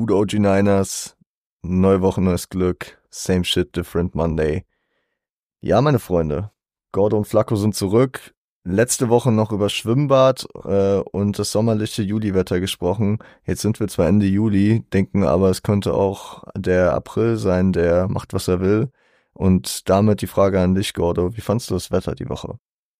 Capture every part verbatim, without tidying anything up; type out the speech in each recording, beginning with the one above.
Gut O G Niners, neue Woche, neues Glück, same shit, different Monday. Ja, meine Freunde, Gordo und Flacco sind zurück. Letzte Woche noch über Schwimmbad äh, und das sommerliche Juliwetter gesprochen. Jetzt sind wir zwar Ende Juli, denken aber, es könnte auch der April sein, der macht, was er will. Und damit die Frage an dich, Gordo, wie fandst du das Wetter die Woche?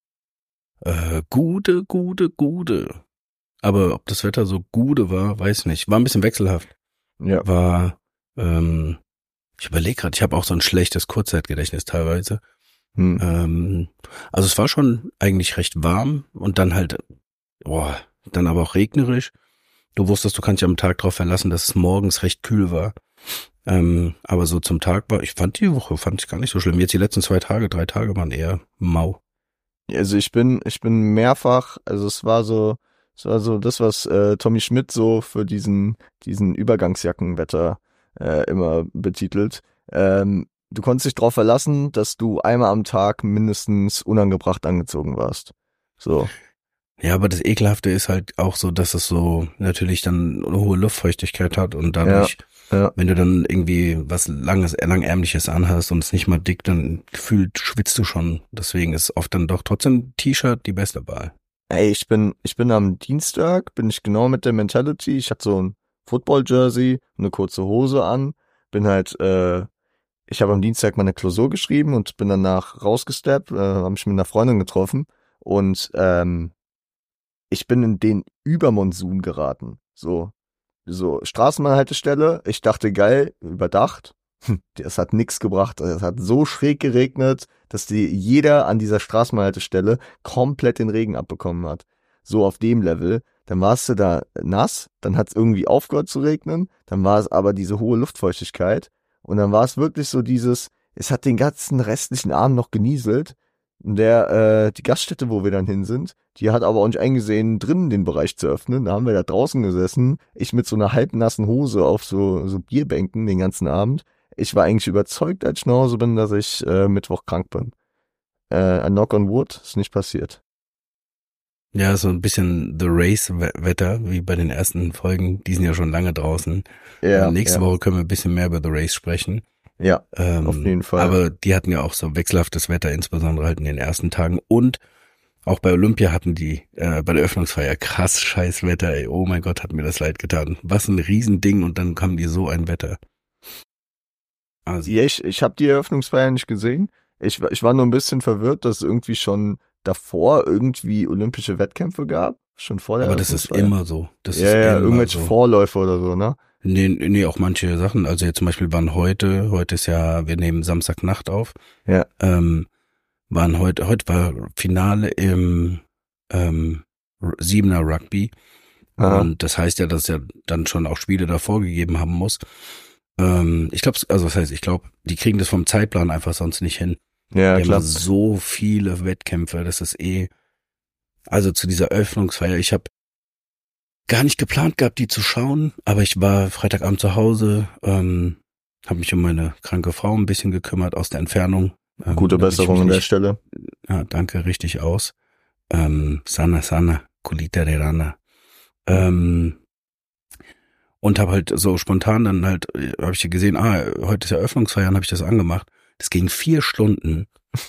Äh, gute, gute, gute. Aber ob das Wetter so gute war, weiß nicht. War ein bisschen wechselhaft. Ja. War, ähm, ich überlege gerade, ich habe auch so ein schlechtes Kurzzeitgedächtnis teilweise. Hm. Ähm, also es war schon eigentlich recht warm und dann halt, boah, dann aber auch regnerisch. Du wusstest, du kannst dich am Tag darauf verlassen, dass es morgens recht kühl war. Ähm, aber so zum Tag war, ich fand die Woche, fand ich gar nicht so schlimm. Jetzt die letzten zwei Tage, drei Tage waren eher mau. Also ich bin, ich bin mehrfach, also es war so, es war so das, was äh, Tommy Schmidt so für diesen, diesen Übergangsjackenwetter äh, immer betitelt. Ähm, du konntest dich darauf verlassen, dass du einmal am Tag mindestens unangebracht angezogen warst. So. Ja, aber das Ekelhafte ist halt auch so, dass es so natürlich dann eine hohe Luftfeuchtigkeit hat und dadurch, Ja, ja. wenn du dann irgendwie was langes, langärmliches anhast und es nicht mal dick, dann gefühlt schwitzt du schon. Deswegen ist oft dann doch trotzdem T-Shirt die beste Wahl. Ey, ich bin, ich bin am Dienstag, bin ich genau mit der Mentality, ich hatte so ein Football-Jersey, eine kurze Hose an, bin halt, äh, ich habe am Dienstag meine Klausur geschrieben und bin danach rausgesteppt, äh, habe mich mit einer Freundin getroffen und ähm, ich bin in den Übermonsun geraten. So, so Straßenbahnhaltestelle. Ich dachte, geil, überdacht. Hm, das hat nix gebracht. Es hat so schräg geregnet, dass die jeder an dieser Straßenbahnhaltestelle komplett den Regen abbekommen hat. So auf dem Level. Dann warst du da nass, dann hat es irgendwie aufgehört zu regnen, dann war es aber diese hohe Luftfeuchtigkeit und dann war es wirklich so dieses, es hat den ganzen restlichen Abend noch genieselt. Der, äh, die Gaststätte, wo wir dann hin sind, die hat aber auch nicht eingesehen, drinnen den Bereich zu öffnen. Da haben wir da draußen gesessen, ich mit so einer halbnassen Hose auf so, so Bierbänken den ganzen Abend. Ich war eigentlich überzeugt, als ich nach Hause bin, dass ich äh, Mittwoch krank bin. Äh, ein Knock on Wood ist nicht passiert. Ja, so ein bisschen The Race-Wetter, wie bei den ersten Folgen. Die sind ja schon lange draußen. Ja, äh, nächste ja. Woche können wir ein bisschen mehr über The Race sprechen. Ja, Ähm, auf jeden Fall. Aber die hatten ja auch so wechselhaftes Wetter, insbesondere halt in den ersten Tagen. Und auch bei Olympia hatten die äh, bei der Öffnungsfeier krass scheiß Wetter. Ey, oh mein Gott, hat mir das leid getan. Was ein Riesending und dann kam die so ein Wetter. Also, Ja, ich, ich habe die Eröffnungsfeier nicht gesehen. Ich, war- ich war nur ein bisschen verwirrt, dass es irgendwie schon davor irgendwie olympische Wettkämpfe gab. Schon vor der aber das ist Eröffnungsfeier. immer so. Das Ja, ist ja, immer irgendwelche so. Vorläufe oder so, ne? Nee, nee, auch manche Sachen. Also jetzt zum Beispiel waren heute, heute ist ja, wir nehmen Samstagnacht auf, Ja. ähm, waren heute, heute war Finale im ähm, R- Siebener Rugby. Aha. Und das heißt ja, dass es ja dann schon auch Spiele davor gegeben haben muss. Ähm, ich glaube, also das heißt, ich glaube, die kriegen das vom Zeitplan einfach sonst nicht hin. Ja, Die haben klar. so viele Wettkämpfe, das ist eh, also zu dieser Eröffnungsfeier, ich habe gar nicht geplant gehabt, die zu schauen, aber ich war Freitagabend zu Hause, ähm, habe mich um meine kranke Frau ein bisschen gekümmert aus der Entfernung. Ähm, Gute damit ich Besserung mich an der nicht- Stelle. Ja, danke, richtig aus. Ähm, sana, sana, kulita de rana. Ähm, und habe halt so spontan dann halt, habe ich gesehen, ah, heute ist ja Eröffnungsfeier, dann habe ich das angemacht. Das ging vier Stunden.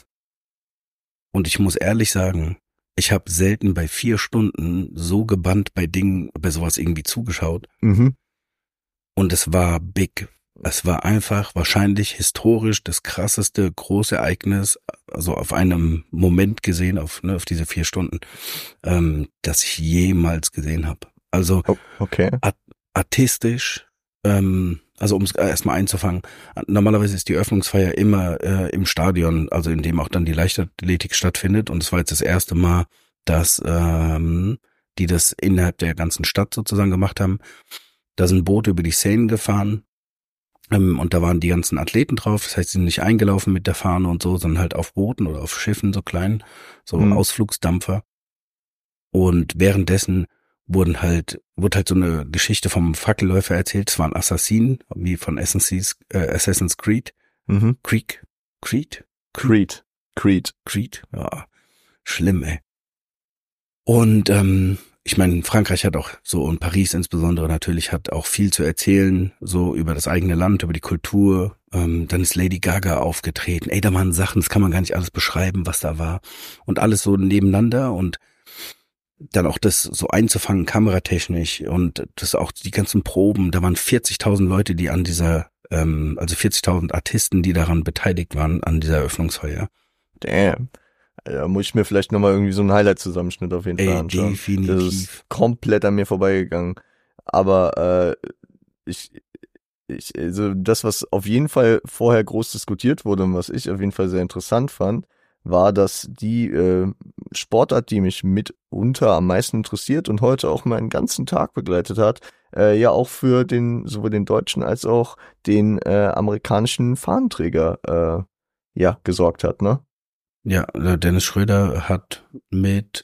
Und ich muss ehrlich sagen, ich habe selten bei vier Stunden so gebannt bei Dingen, bei sowas irgendwie zugeschaut. Mhm. Und es war big. Es war einfach wahrscheinlich historisch das krasseste Großereignis, also auf einem Moment gesehen, auf, ne, auf diese vier Stunden, ähm, das ich jemals gesehen habe. Also Oh, okay. artistisch, ähm, also um es erstmal einzufangen, normalerweise ist die Eröffnungsfeier immer äh, im Stadion, also in dem auch dann die Leichtathletik stattfindet. Und es war jetzt das erste Mal, dass ähm, die das innerhalb der ganzen Stadt sozusagen gemacht haben. Da sind Boote über die Seine gefahren ähm, und da waren die ganzen Athleten drauf. Das heißt, sie sind nicht eingelaufen mit der Fahne und so, sondern halt auf Booten oder auf Schiffen, so klein, so Hm. Ausflugsdampfer. Und währenddessen wurden halt, wurde halt so eine Geschichte vom Fackelläufer erzählt. Es waren Assassinen, wie von Assassin's, äh, Assassin's Creed. Mhm. Creed? Creed? Creed. Creed. Creed? Ja, schlimm, ey. Und ähm, ich meine, Frankreich hat auch so und Paris insbesondere natürlich hat auch viel zu erzählen, so über das eigene Land, über die Kultur. Ähm, dann ist Lady Gaga aufgetreten. Ey, da waren Sachen, das kann man gar nicht alles beschreiben, was da war. Und alles so nebeneinander und dann auch das so einzufangen, kameratechnisch und das auch die ganzen Proben. Da waren vierzigtausend Leute, die an dieser, ähm, also vierzigtausend Artisten, die daran beteiligt waren, an dieser Eröffnungsfeier. Damn. Da muss ich mir vielleicht nochmal irgendwie so einen Highlight-Zusammenschnitt auf jeden Fall Ey, anschauen. definitiv. Das ist komplett an mir vorbeigegangen. Aber äh, ich, ich, also das, was auf jeden Fall vorher groß diskutiert wurde und was ich auf jeden Fall sehr interessant fand, war, dass die äh, Sportart, die mich mitunter am meisten interessiert und heute auch meinen ganzen Tag begleitet hat, äh, ja auch für den sowohl den deutschen als auch den äh, amerikanischen Fahnenträger äh, ja gesorgt hat, ne? Ja, Dennis Schröder hat mit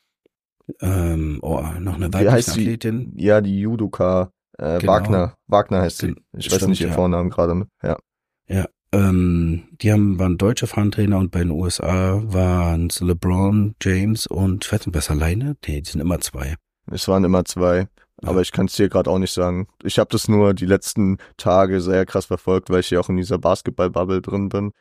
ähm, oh, noch eine Wie weibliche heißt sie? Athletin. Ja, die Judoka äh, Genau. Wagner. Wagner heißt sie. Ich weiß Stimmt, nicht ihr ja. Vornamen gerade. Ja. Ja, ähm, die haben waren deutsche Fahnentrainer und bei den U S A waren es LeBron James und ich weiß nicht, besser alleine? Nee, die sind immer zwei. Es waren immer zwei. Ja. Aber ich kann es dir gerade auch nicht sagen. Ich habe das nur die letzten Tage sehr krass verfolgt, weil ich ja auch in dieser Basketball-Bubble drin bin.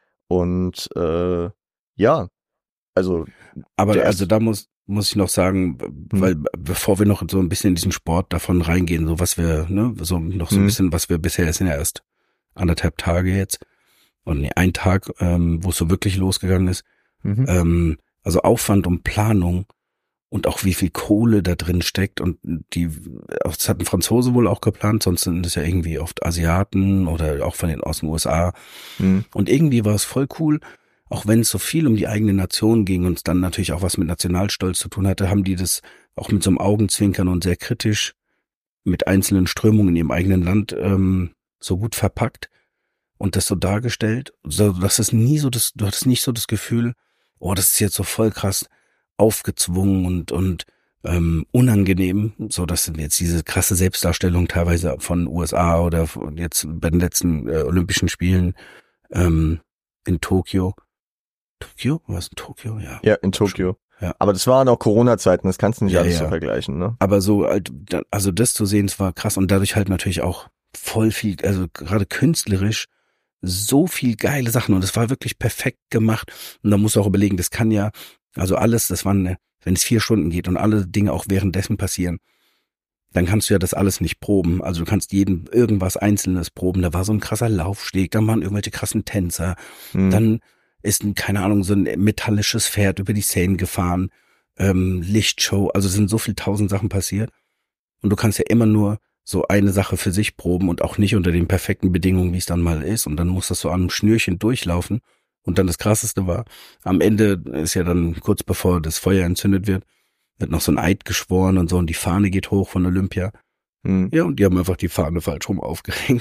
Und äh, ja, also Aber der also erste- da muss muss ich noch sagen, weil bevor wir noch so ein bisschen in diesen Sport davon reingehen, so was wir, ne, so noch so ein Hm. bisschen, was wir bisher, es sind ja erst anderthalb Tage jetzt und nee, ein Tag, ähm, wo es so wirklich losgegangen ist. Mhm. Ähm, also Aufwand und Planung und auch wie viel Kohle da drin steckt und die, das hat ein Franzose wohl auch geplant, sonst sind es ja irgendwie oft Asiaten oder auch von den aus den U S A. Hm. Und irgendwie war es voll cool, auch wenn es so viel um die eigene Nation ging und es dann natürlich auch was mit Nationalstolz zu tun hatte, haben die das auch mit so einem Augenzwinkern und sehr kritisch mit einzelnen Strömungen in ihrem eigenen Land ähm, so gut verpackt und das so dargestellt, so dass es nie so das, du hattest nicht so das Gefühl, oh, das ist jetzt so voll krass aufgezwungen und und ähm, unangenehm, so dass jetzt diese krasse Selbstdarstellung teilweise von U S A oder von jetzt bei den letzten äh, Olympischen Spielen ähm, in Tokio. Tokio? Was in Tokio? Ja. Ja, in Tokio. Ja. Aber das waren auch Corona-Zeiten, das kannst du nicht Ja, alles ja. so vergleichen, ne? Aber so, halt, also das zu sehen, es war krass und dadurch halt natürlich auch voll viel, also gerade künstlerisch so viel geile Sachen und es war wirklich perfekt gemacht und da musst du auch überlegen, das kann ja, also alles, das waren, wenn es vier Stunden geht und alle Dinge auch währenddessen passieren, dann kannst du ja das alles nicht proben. Also du kannst jeden irgendwas Einzelnes proben. Da war so ein krasser Laufsteg, dann waren irgendwelche krassen Tänzer, Hm. dann ist ein, keine Ahnung, so ein metallisches Pferd über die Szenen gefahren, ähm, Lichtshow, also es sind so viel tausend Sachen passiert und du kannst ja immer nur so eine Sache für sich proben und auch nicht unter den perfekten Bedingungen, wie es dann mal ist und dann muss das so an einem Schnürchen durchlaufen und dann das Krasseste war, am Ende ist ja dann kurz bevor das Feuer entzündet wird, wird noch so ein Eid geschworen und so und die Fahne geht hoch von Olympia. Hm. Ja, und die haben einfach die Fahne falsch rum aufgehängt.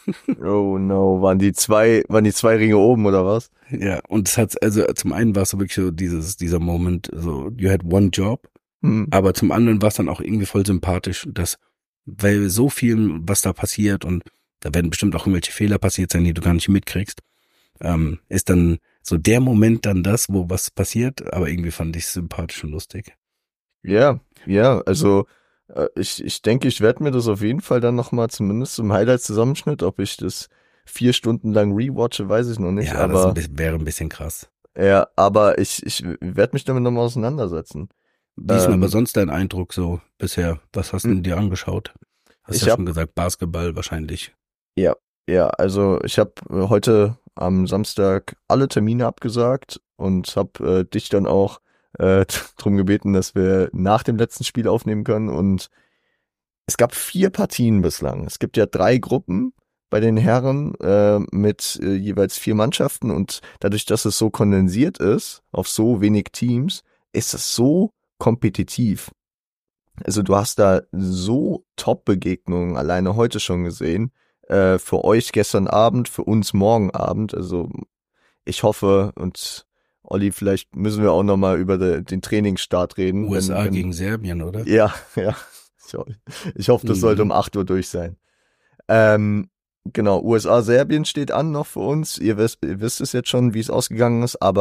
Oh no, waren die zwei, waren die zwei Ringe oben oder was? Ja, und es hat, also zum einen war es so wirklich so dieses, dieser Moment, so, you had one job, Hm. aber zum anderen war es dann auch irgendwie voll sympathisch, dass, weil so viel, was da passiert und da werden bestimmt auch irgendwelche Fehler passiert sein, die du gar nicht mitkriegst, ähm, ist dann so der Moment dann das, wo was passiert, aber irgendwie fand ich es sympathisch und lustig. Ja, ja, also äh, ich, ich denke, ich werde mir das auf jeden Fall dann nochmal zumindest zum Highlight-Zusammenschnitt, ob ich das vier Stunden lang rewatche, weiß ich noch nicht, Ja, das ist aber ein bisschen, wäre ein bisschen krass. ja, aber ich, ich werde mich damit nochmal auseinandersetzen. Wie ist denn Ähm, aber sonst dein Eindruck so bisher? Was hast du denn dir angeschaut? Hast Ich ja hab- schon gesagt, Basketball wahrscheinlich. Ja, ja, also ich habe heute am Samstag alle Termine abgesagt und habe äh, dich dann auch äh, drum gebeten, dass wir nach dem letzten Spiel aufnehmen können. Und es gab vier Partien bislang. Es gibt ja drei Gruppen bei den Herren äh, mit äh, jeweils vier Mannschaften und dadurch, dass es so kondensiert ist auf so wenig Teams, ist es so kompetitiv. Also du hast da so Top-Begegnungen alleine heute schon gesehen. Äh, für euch gestern Abend, für uns morgen Abend. Also ich hoffe und Olli, vielleicht müssen wir auch nochmal über de, den Trainingsstart reden. U S A wenn, wenn, gegen Serbien, oder? Ja, ja. Ich, ho- ich hoffe, das Mhm. sollte um acht Uhr durch sein. Ähm, genau, U S A-Serbien steht an noch für uns. Ihr wisst, ihr wisst es jetzt schon, wie es ausgegangen ist, aber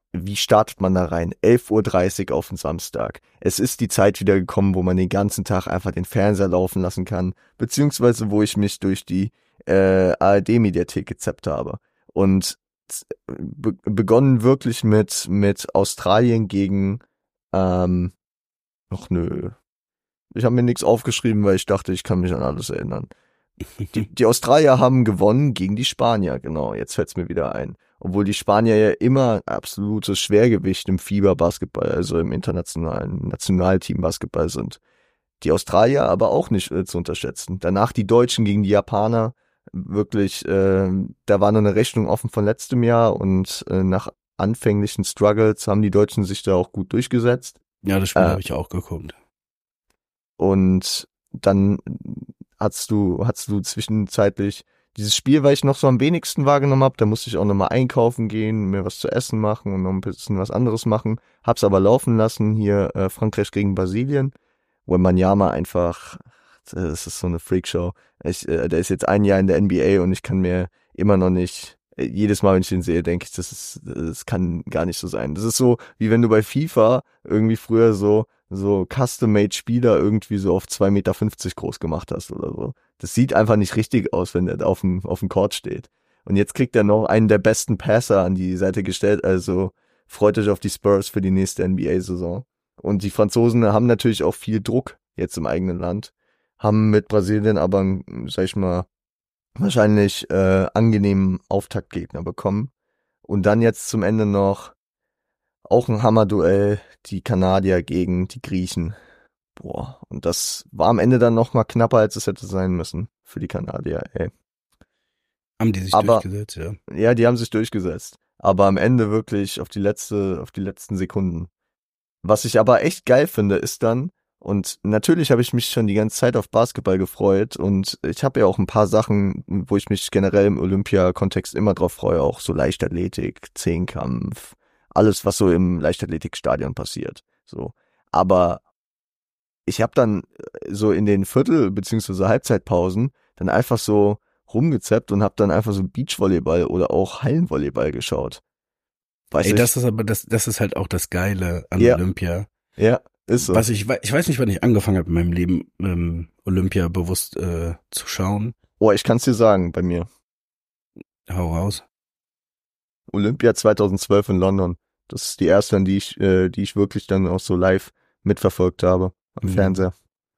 wie startet man da rein? elf Uhr dreißig auf den Samstag. Es ist die Zeit wieder gekommen, wo man den ganzen Tag einfach den Fernseher laufen lassen kann, beziehungsweise wo ich mich durch die äh, A R D-Mediathek gezappt habe. Und be- begonnen wirklich mit mit Australien gegen ähm, ach nö. Ich habe mir nichts aufgeschrieben, weil ich dachte, ich kann mich an alles erinnern. Die, die Australier haben gewonnen gegen die Spanier, genau, jetzt fällt's mir wieder ein. Obwohl die Spanier ja immer absolutes Schwergewicht im Fieberbasketball, also im internationalen Nationalteam-Basketball sind. Die Australier aber auch nicht äh, zu unterschätzen. Danach die Deutschen gegen die Japaner, wirklich, äh, da war noch eine Rechnung offen von letztem Jahr und äh, nach anfänglichen Struggles haben die Deutschen sich da auch gut durchgesetzt. Ja, das Spiel Äh, habe ich auch geguckt. Und dann hast du, hast du zwischenzeitlich dieses Spiel, weil ich noch so am wenigsten wahrgenommen habe, da musste ich auch nochmal einkaufen gehen, mir was zu essen machen und noch ein bisschen was anderes machen. Hab's aber laufen lassen, hier äh, Frankreich gegen Brasilien, wo Wembanyama einfach, das ist so eine Freakshow. Ich, äh, der ist jetzt ein Jahr in der N B A und ich kann mir immer noch nicht, äh, jedes Mal, wenn ich den sehe, denke ich, das ist, das kann gar nicht so sein. Das ist so, wie wenn du bei FIFA irgendwie früher so so Custom-Made-Spieler irgendwie so auf zwei Meter fünfzig groß gemacht hast oder so. Das sieht einfach nicht richtig aus, wenn der da auf dem, auf dem Court steht. Und jetzt kriegt er noch einen der besten Passer an die Seite gestellt, also freut euch auf die Spurs für die nächste N B A-Saison. Und die Franzosen haben natürlich auch viel Druck jetzt im eigenen Land, haben mit Brasilien aber, sag ich mal, wahrscheinlich äh, angenehmen Auftaktgegner bekommen. Und dann jetzt zum Ende noch auch ein Hammerduell, die Kanadier gegen die Griechen. Boah, und das war am Ende dann noch mal knapper, als es hätte sein müssen für die Kanadier, ey. Haben die sich Aber, durchgesetzt, ja. Ja, die haben sich durchgesetzt. Aber am Ende wirklich auf die letzte, auf die letzten Sekunden. Was ich aber echt geil finde, ist dann, und natürlich habe ich mich schon die ganze Zeit auf Basketball gefreut und ich habe ja auch ein paar Sachen, wo ich mich generell im Olympia-Kontext immer drauf freue, auch so Leichtathletik, Zehnkampf, alles, was so im Leichtathletikstadion passiert. So. Aber ich habe dann so in den Viertel- bzw. Halbzeitpausen dann einfach so rumgezappt und habe dann einfach so Beachvolleyball oder auch Hallenvolleyball geschaut. Weiß Ey, ich. das ist aber, das, das ist halt auch das Geile an Ja. Olympia. Ja, ist so. Was ich, wei- ich weiß nicht, wann ich angefangen habe in meinem Leben, ähm, Olympia bewusst äh, zu schauen. Oh, ich kann's dir sagen, bei mir. Hau raus. Olympia zweitausendzwölf in London. Das ist die erste, an die ich, äh, die ich wirklich dann auch so live mitverfolgt habe am Mhm. Fernseher.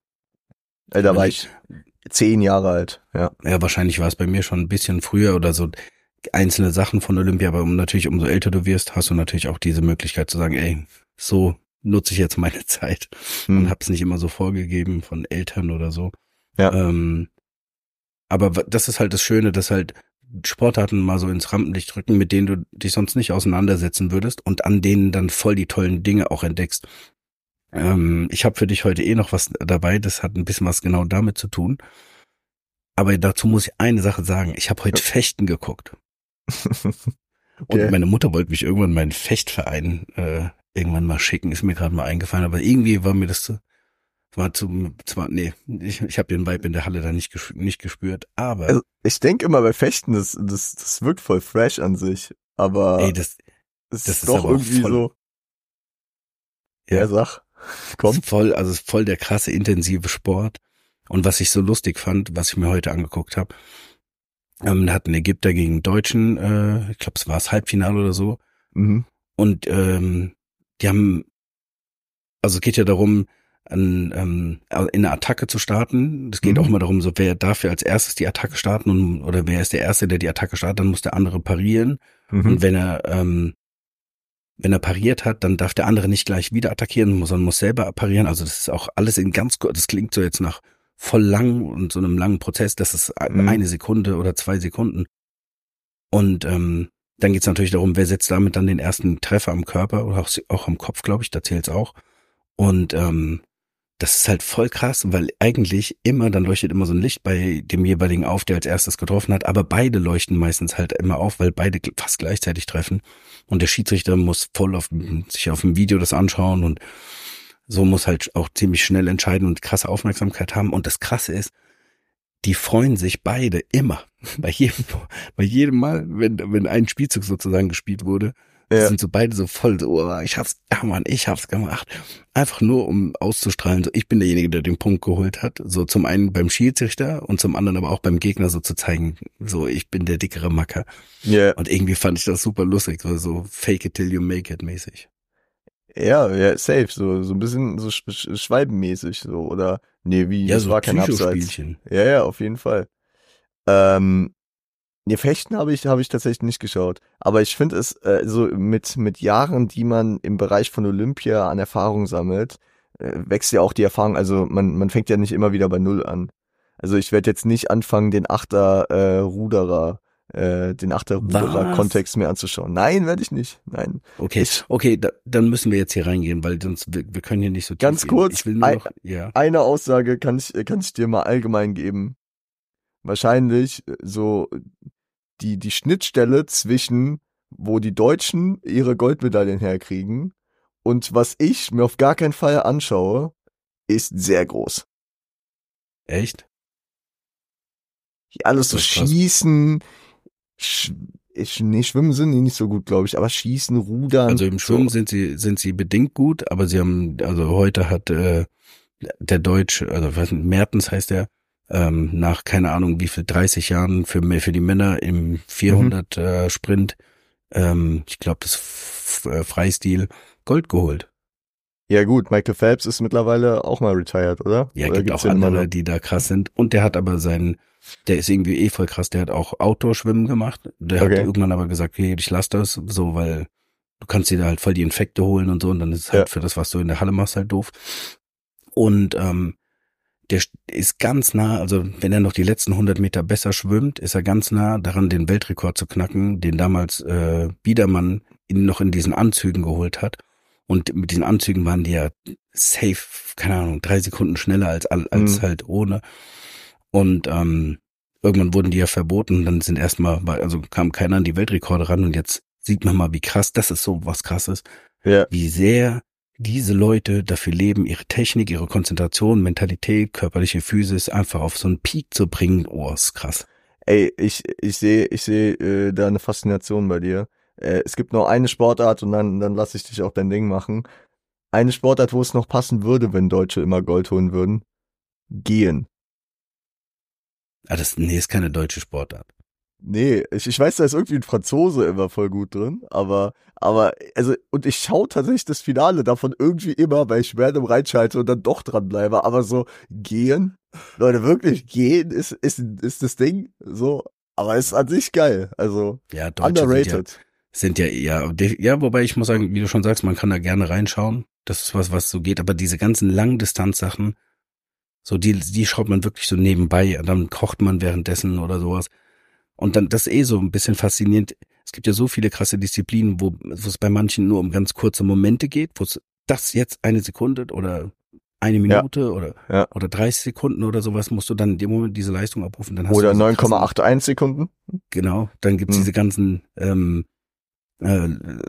Äh, da war ich zehn Jahre alt, ja. Ja, wahrscheinlich war es bei mir schon ein bisschen früher oder so einzelne Sachen von Olympia, aber um, natürlich, umso älter du wirst, hast du natürlich auch diese Möglichkeit zu sagen, ey, so nutze ich jetzt meine Zeit Hm. und hab's nicht immer so vorgegeben von Eltern oder so. Ja. Ähm, aber w- das ist halt das Schöne, dass halt Sportarten mal so ins Rampenlicht rücken, mit denen du dich sonst nicht auseinandersetzen würdest und an denen dann voll die tollen Dinge auch entdeckst. Ähm, ich habe für dich heute eh noch was dabei, das hat ein bisschen was genau damit zu tun. Aber dazu muss ich eine Sache sagen. Ich habe heute Fechten geguckt. Okay. Und meine Mutter wollte mich irgendwann meinen Fechtverein äh, irgendwann mal schicken, ist mir gerade mal eingefallen. Aber irgendwie war mir das zu, war zu, zwar, nee, ich, ich habe den Vibe in der Halle da nicht, ges- nicht gespürt. Aber, Also, ich denke immer bei Fechten, das, das, das wirkt voll fresh an sich, aber ey, das, es das ist ist doch aber auch irgendwie voll- so. Ja. Ja, sag. Komm. ist voll, also ist voll der krasse, intensive Sport. Und was ich so lustig fand, was ich mir heute angeguckt habe, ähm, da hat ein Ägypter gegen einen Deutschen, äh, ich glaube, es war das Halbfinale oder so. Mhm. Und ähm, die haben, also es geht ja darum, an, ähm, in eine Attacke zu starten. Es geht Mhm. auch immer darum, so wer darf ja als erstes die Attacke starten und oder wer ist der Erste, der die Attacke startet, dann muss der andere parieren. Mhm. Und wenn er ähm, wenn er pariert hat, dann darf der andere nicht gleich wieder attackieren, sondern muss selber parieren. Also das ist auch alles in ganz kurz, das klingt so jetzt nach voll lang und so einem langen Prozess, das ist Mhm. eine Sekunde oder zwei Sekunden. Und ähm, dann geht's natürlich darum, wer setzt damit dann den ersten Treffer am Körper oder auch, auch am Kopf, glaube ich, da zählt's auch. Und ähm, das ist halt voll krass, weil eigentlich immer, dann leuchtet immer so ein Licht bei dem jeweiligen auf, der als erstes getroffen hat, aber beide leuchten meistens halt immer auf, weil beide gl- fast gleichzeitig treffen. Und der Schiedsrichter muss voll auf, sich auf dem Video das anschauen und so muss halt auch ziemlich schnell entscheiden und krasse Aufmerksamkeit haben. Und das Krasse ist, die freuen sich beide immer. Bei jedem, bei jedem Mal, wenn, wenn ein Spielzug sozusagen gespielt wurde, Die Ja. sind so beide so voll so, oh, ich hab's, ja Mann, ich hab's gemacht. Einfach nur, um auszustrahlen, so ich bin derjenige, der den Punkt geholt hat. So zum einen beim Schiedsrichter und zum anderen aber auch beim Gegner so zu zeigen, so ich bin der dickere Macker. Ja, Und irgendwie fand ich das super lustig, so, so fake it till you make it mäßig. ja, ja, safe, so, so ein bisschen so sch sch schwalbenmäßig, so, oder, nee, wie, Ja, das so war kein Abseits. Psychospielchen. Ja, ja, auf jeden Fall. Ähm, nee, Fechten habe ich, habe ich tatsächlich nicht geschaut. Aber ich finde es, äh, so mit, mit Jahren, die man im Bereich von Olympia an Erfahrung sammelt, äh, wächst ja auch die Erfahrung, also man, man fängt ja nicht immer wieder bei Null an. Also ich werde jetzt nicht anfangen, den Achter, äh, Ruderer, äh, den Achter Was? Ruderer Kontext mir anzuschauen. Nein, werde ich nicht. Nein. Okay, Ich, okay, da, dann müssen wir jetzt hier reingehen, weil sonst, wir, wir können hier nicht so tief Ganz gehen. kurz, Ich will nur ein- noch, ja. eine Aussage kann ich, kann ich dir mal allgemein geben. Wahrscheinlich äh, so die, die Schnittstelle zwischen, wo die Deutschen ihre Goldmedaillen herkriegen und was ich mir auf gar keinen Fall anschaue, ist sehr groß. Echt? Alles so Das ist krass. Schießen, sch ich, nee, Schwimmen sind die nicht so gut, glaube ich, aber Schießen, Rudern. Also im Schwimmen so. sind sie, sind sie bedingt gut, aber sie haben, also heute hat äh, der Deutsch, also was Mertens heißt der, ähm, nach keine Ahnung wie viel, dreißig Jahren für für die Männer im vierhundert äh, Sprint, ähm, ich glaube das F äh, Freistil, Gold geholt. Ja gut, Michael Phelps ist mittlerweile auch mal retired, oder? Ja, oder gibt gibt's auch den immer andere, noch? die da krass sind. Und der hat aber sein, der ist irgendwie eh voll krass, der hat auch Outdoor-Schwimmen gemacht. Der hat Okay. irgendwann aber gesagt, okay, ich lass das, so, weil du kannst dir da halt voll die Infekte holen und so, und dann ist es halt Ja. für das, was du in der Halle machst, halt doof. Und ähm, der ist ganz nah, also wenn er noch die letzten hundert Meter besser schwimmt, ist er ganz nah daran, den Weltrekord zu knacken, den damals äh, Biedermann ihn noch in diesen Anzügen geholt hat. Und mit diesen Anzügen waren die ja safe, keine Ahnung, drei Sekunden schneller als als Mhm. halt ohne. Und ähm, irgendwann wurden die ja verboten. Dann sind erstmal, also kam keiner an die Weltrekorde ran. Und jetzt sieht man mal, wie krass, das ist so was Krasses, Ja. wie sehr diese Leute dafür leben, ihre Technik, ihre Konzentration, Mentalität, körperliche Physis einfach auf so einen Peak zu bringen. Oh, ist krass. Ey, ich, ich sehe, ich sehe äh, da eine Faszination bei dir. Äh, es gibt noch eine Sportart und dann, dann lass ich dich auch dein Ding machen. Eine Sportart, wo es noch passen würde, wenn Deutsche immer Gold holen würden. Gehen. Ah, das, nee, ist keine deutsche Sportart. Nee, ich, ich weiß, da ist irgendwie ein Franzose immer voll gut drin, aber, aber, also, und ich schaue tatsächlich das Finale davon irgendwie immer, weil ich random reinschalte und dann doch dranbleibe, aber so, gehen, Leute, wirklich, gehen ist, ist, ist das Ding, so, aber ist an sich geil, also, Ja, Deutsche underrated. sind ja, sind ja, ja, de- ja, wobei ich muss sagen, wie du schon sagst, man kann da gerne reinschauen. Das ist was, was so geht, aber diese ganzen Langdistanzsachen, so die, die schaut man wirklich so nebenbei, dann kocht man währenddessen oder sowas. Und dann, das ist eh so ein bisschen faszinierend. Es gibt ja so viele krasse Disziplinen, wo, wo es bei manchen nur um ganz kurze Momente geht, wo es das jetzt eine Sekunde oder eine Minute oder, Ja. oder dreißig Sekunden oder sowas, musst du dann in dem Moment diese Leistung abrufen. Dann hast Oder du diese neun Komma krassen- einundachtzig Sekunden. Genau, dann gibt's Hm. diese ganzen ähm, äh,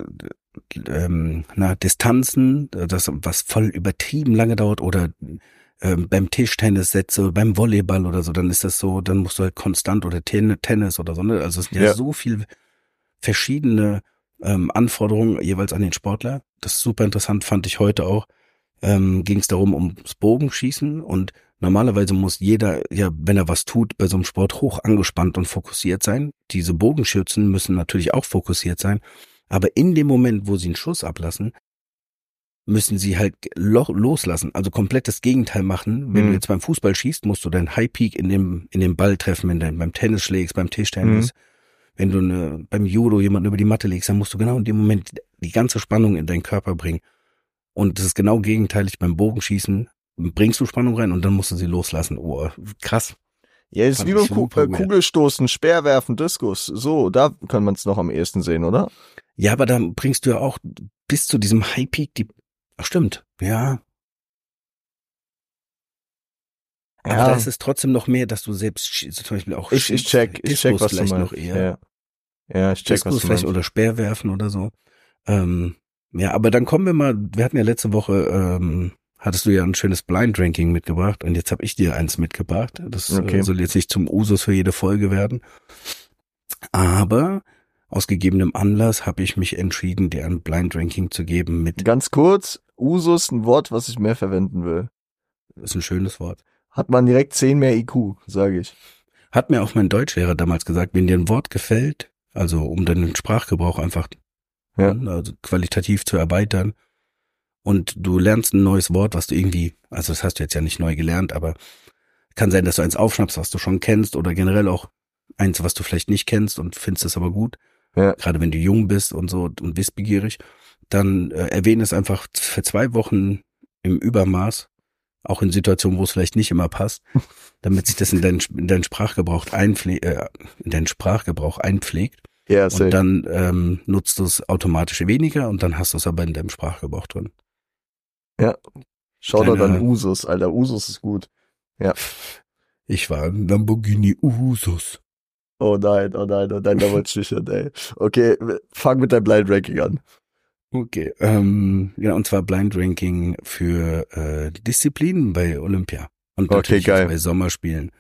ähm, na, Distanzen, das was voll übertrieben lange dauert, oder ähm, beim Tischtennis Sätze, beim Volleyball oder so, dann ist das so, dann musst du halt konstant, oder Ten Tennis oder so, ne? Also es sind ja, Ja. so viel verschiedene ähm, Anforderungen jeweils an den Sportler. Das ist super interessant, fand ich heute auch. Ähm, ging es darum, ums Bogenschießen, und normalerweise muss jeder, ja, wenn er was tut, bei so einem Sport hoch angespannt und fokussiert sein. Diese Bogenschützen müssen natürlich auch fokussiert sein, aber in dem Moment, wo sie einen Schuss ablassen, müssen sie halt lo- loslassen, also komplett das Gegenteil machen. Wenn Mhm. du jetzt beim Fußball schießt, musst du deinen High Peak in dem in den Ball treffen, wenn du beim Tennis schlägst, beim Tischtennis. Wenn du eine, beim Judo jemanden über die Matte legst, dann musst du genau in dem Moment die ganze Spannung in deinen Körper bringen. Und das ist genau gegenteilig beim Bogenschießen. Bringst du Spannung rein und dann musst du sie loslassen. Oh, krass. Ja, ist Fand wie ich beim Ku super äh, weird. Kugelstoßen, Speerwerfen, Diskus. So, da kann man es noch am ehesten sehen, oder? Ja, aber dann bringst du ja auch bis zu diesem High Peak die, ach stimmt, ja. Aber Ja. da ist es trotzdem noch mehr, dass du selbst schießt, zum Beispiel auch Ich, ich schießt. check, ich check, Diskus was du vielleicht meinst. noch eher. Ja. Ja, ich check, Diskus was du vielleicht meinst. oder Speerwerfen oder so. Ähm, ja, aber dann kommen wir mal, wir hatten ja letzte Woche, ähm, hattest du ja ein schönes Blind Ranking mitgebracht, und jetzt habe ich dir eins mitgebracht. Das Okay. äh, soll jetzt nicht zum Usus für jede Folge werden. Aber aus gegebenem Anlass habe ich mich entschieden, dir ein Blind Ranking zu geben mit. Ganz kurz, Usus, ein Wort, was ich mehr verwenden will. Das ist ein schönes Wort. Hat man direkt zehn mehr I Q, sage ich. Hat mir auch mein Deutschlehrer damals gesagt, wenn dir ein Wort gefällt, also um deinen Sprachgebrauch einfach ja. also qualitativ zu erweitern und du lernst ein neues Wort, was du irgendwie, also das hast du jetzt ja nicht neu gelernt, aber kann sein, dass du eins aufschnappst, was du schon kennst oder generell auch eins, was du vielleicht nicht kennst und findest es aber gut. Ja. Gerade wenn du jung bist und so und wissbegierig, dann äh, erwähne es einfach für zwei Wochen im Übermaß, auch in Situationen, wo es vielleicht nicht immer passt, damit sich das in deinen, in deinen Sprachgebrauch einpflegt, äh, in deinen Sprachgebrauch einpflegt. Ja, und dann ähm, nutzt du es automatisch weniger und dann hast du es aber in deinem Sprachgebrauch drin. Ja. Schau doch dann Usus, Alter. Usus ist gut. Ja. Ich war ein Lamborghini Usus. Oh nein, oh nein, oh nein, da wollte ich nicht, ey. Okay, fang mit deinem Blind Ranking an. Okay, ähm, ja, und zwar Blind Ranking für äh, Disziplinen bei Olympia und natürlich okay, geil. bei Sommerspielen.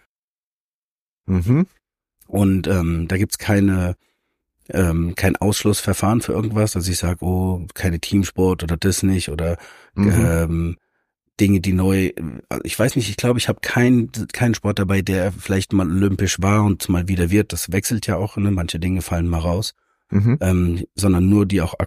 Mhm. Und ähm, da gibt's keine ähm, kein Ausschlussverfahren für irgendwas, dass ich sage, oh, keine Teamsport oder das nicht oder mhm. ähm, Dinge, die neu, ich weiß nicht, ich glaube, ich habe keinen keinen Sport dabei, der vielleicht mal olympisch war und mal wieder wird. Das wechselt ja auch, ne? Manche Dinge fallen mal raus, mhm. ähm, sondern nur die auch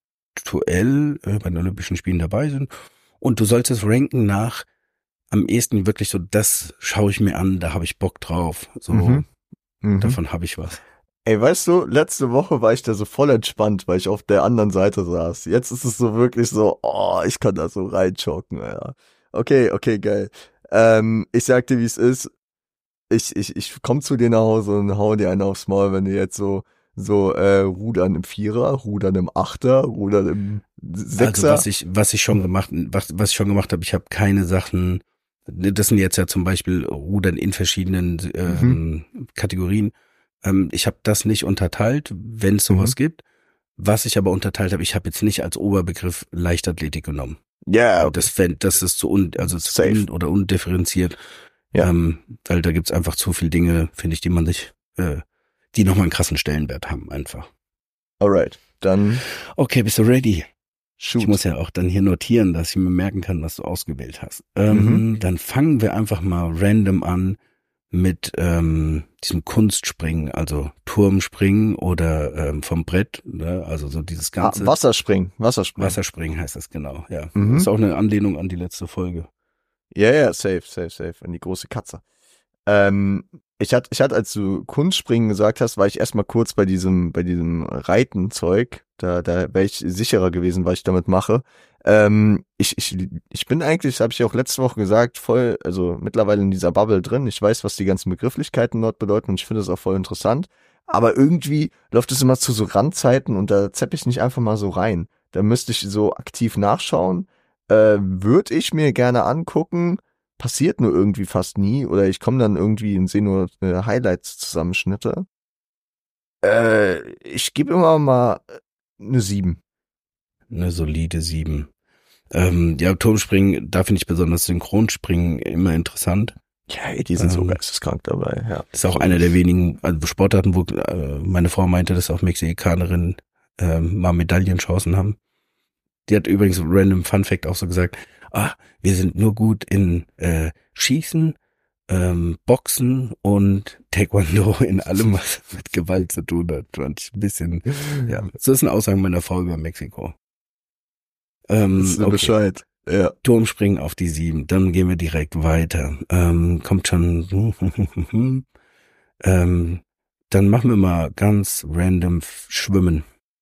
aktuell äh, bei den Olympischen Spielen dabei sind. Und du sollst es ranken nach am ehesten wirklich so, das schaue ich mir an, da habe ich Bock drauf. So, mhm. Mhm. davon habe ich was. Ey, weißt du, letzte Woche war ich da so voll entspannt, weil ich auf der anderen Seite saß. Jetzt ist es so wirklich so, oh, ich kann da so reinschocken, ja. Okay, okay, geil. Ähm, ich sag dir, wie es ist. Ich, ich, ich komm zu dir nach Hause und hau dir einen aufs Maul, wenn du jetzt so, so, äh, Rudern im Vierer, Rudern im Achter, Rudern im Sechser. Also was ich, was ich schon gemacht, was, was ich schon gemacht habe, ich habe keine Sachen, das sind jetzt ja zum Beispiel Rudern in verschiedenen ähm, mhm. Kategorien. Ich habe das nicht unterteilt, wenn es sowas mhm. gibt. Was ich aber unterteilt habe, ich habe jetzt nicht als Oberbegriff Leichtathletik genommen. Ja. Yeah, okay. Das fänd, das ist zu un, also zu un, oder undifferenziert. Ja. Ähm, weil da gibt's einfach zu viele Dinge, finde ich, die man sich, äh, die nochmal einen krassen Stellenwert haben, einfach. Alright, dann. Okay, bist du ready? Shoot. Ich muss ja auch dann hier notieren, dass ich mir merken kann, was du ausgewählt hast. Ähm, mhm. Dann fangen wir einfach mal random an mit ähm, diesem Kunstspringen, also Turmspringen oder ähm, vom Brett, ne? Also so dieses ganze ah, Wasserspringen, Wasserspringen. Wasserspringen heißt das genau, ja. Mhm. Das ist auch eine Anlehnung an die letzte Folge. Ja, ja, safe, safe, safe, an die große Katze. Ähm, ich hatte, ich hatte, als du Kunstspringen gesagt hast, war ich erstmal kurz bei diesem, bei diesem Reitenzeug. Da, da wäre ich sicherer gewesen, was ich damit mache. Ähm, ich, ich, ich bin eigentlich, das habe ich auch letzte Woche gesagt, voll, also mittlerweile in dieser Bubble drin. Ich weiß, was die ganzen Begrifflichkeiten dort bedeuten und ich finde das auch voll interessant. Aber irgendwie läuft es immer zu so Randzeiten und da zapp ich nicht einfach mal so rein. Da müsste ich so aktiv nachschauen. Äh, würde ich mir gerne angucken. Passiert nur irgendwie fast nie. Oder ich komme dann irgendwie und sehe nur äh, Highlights-Zusammenschnitte. Äh, ich gebe immer mal eine sieben. Eine solide sieben. Ähm, ja, Turmspringen, da finde ich besonders Synchronspringen immer interessant. Ja, die sind ähm, so geisteskrank dabei, ja. Das ist auch einer der wenigen also Sportarten, wo äh, meine Frau meinte, dass auch Mexikanerinnen äh, mal Medaillenchancen haben. Die hat übrigens random Fun Fact auch so gesagt, ah, wir sind nur gut in äh, Schießen, ähm, Boxen und Taekwondo in allem, was mit Gewalt zu tun hat. Fand ich ein bisschen, ja. Das ist eine Aussage meiner Frau über Mexiko. Ähm, das ist okay. Bescheid. Ja. Turmspringen auf die sieben, dann gehen wir direkt weiter. Ähm, kommt schon, ähm, dann machen wir mal ganz random Schwimmen.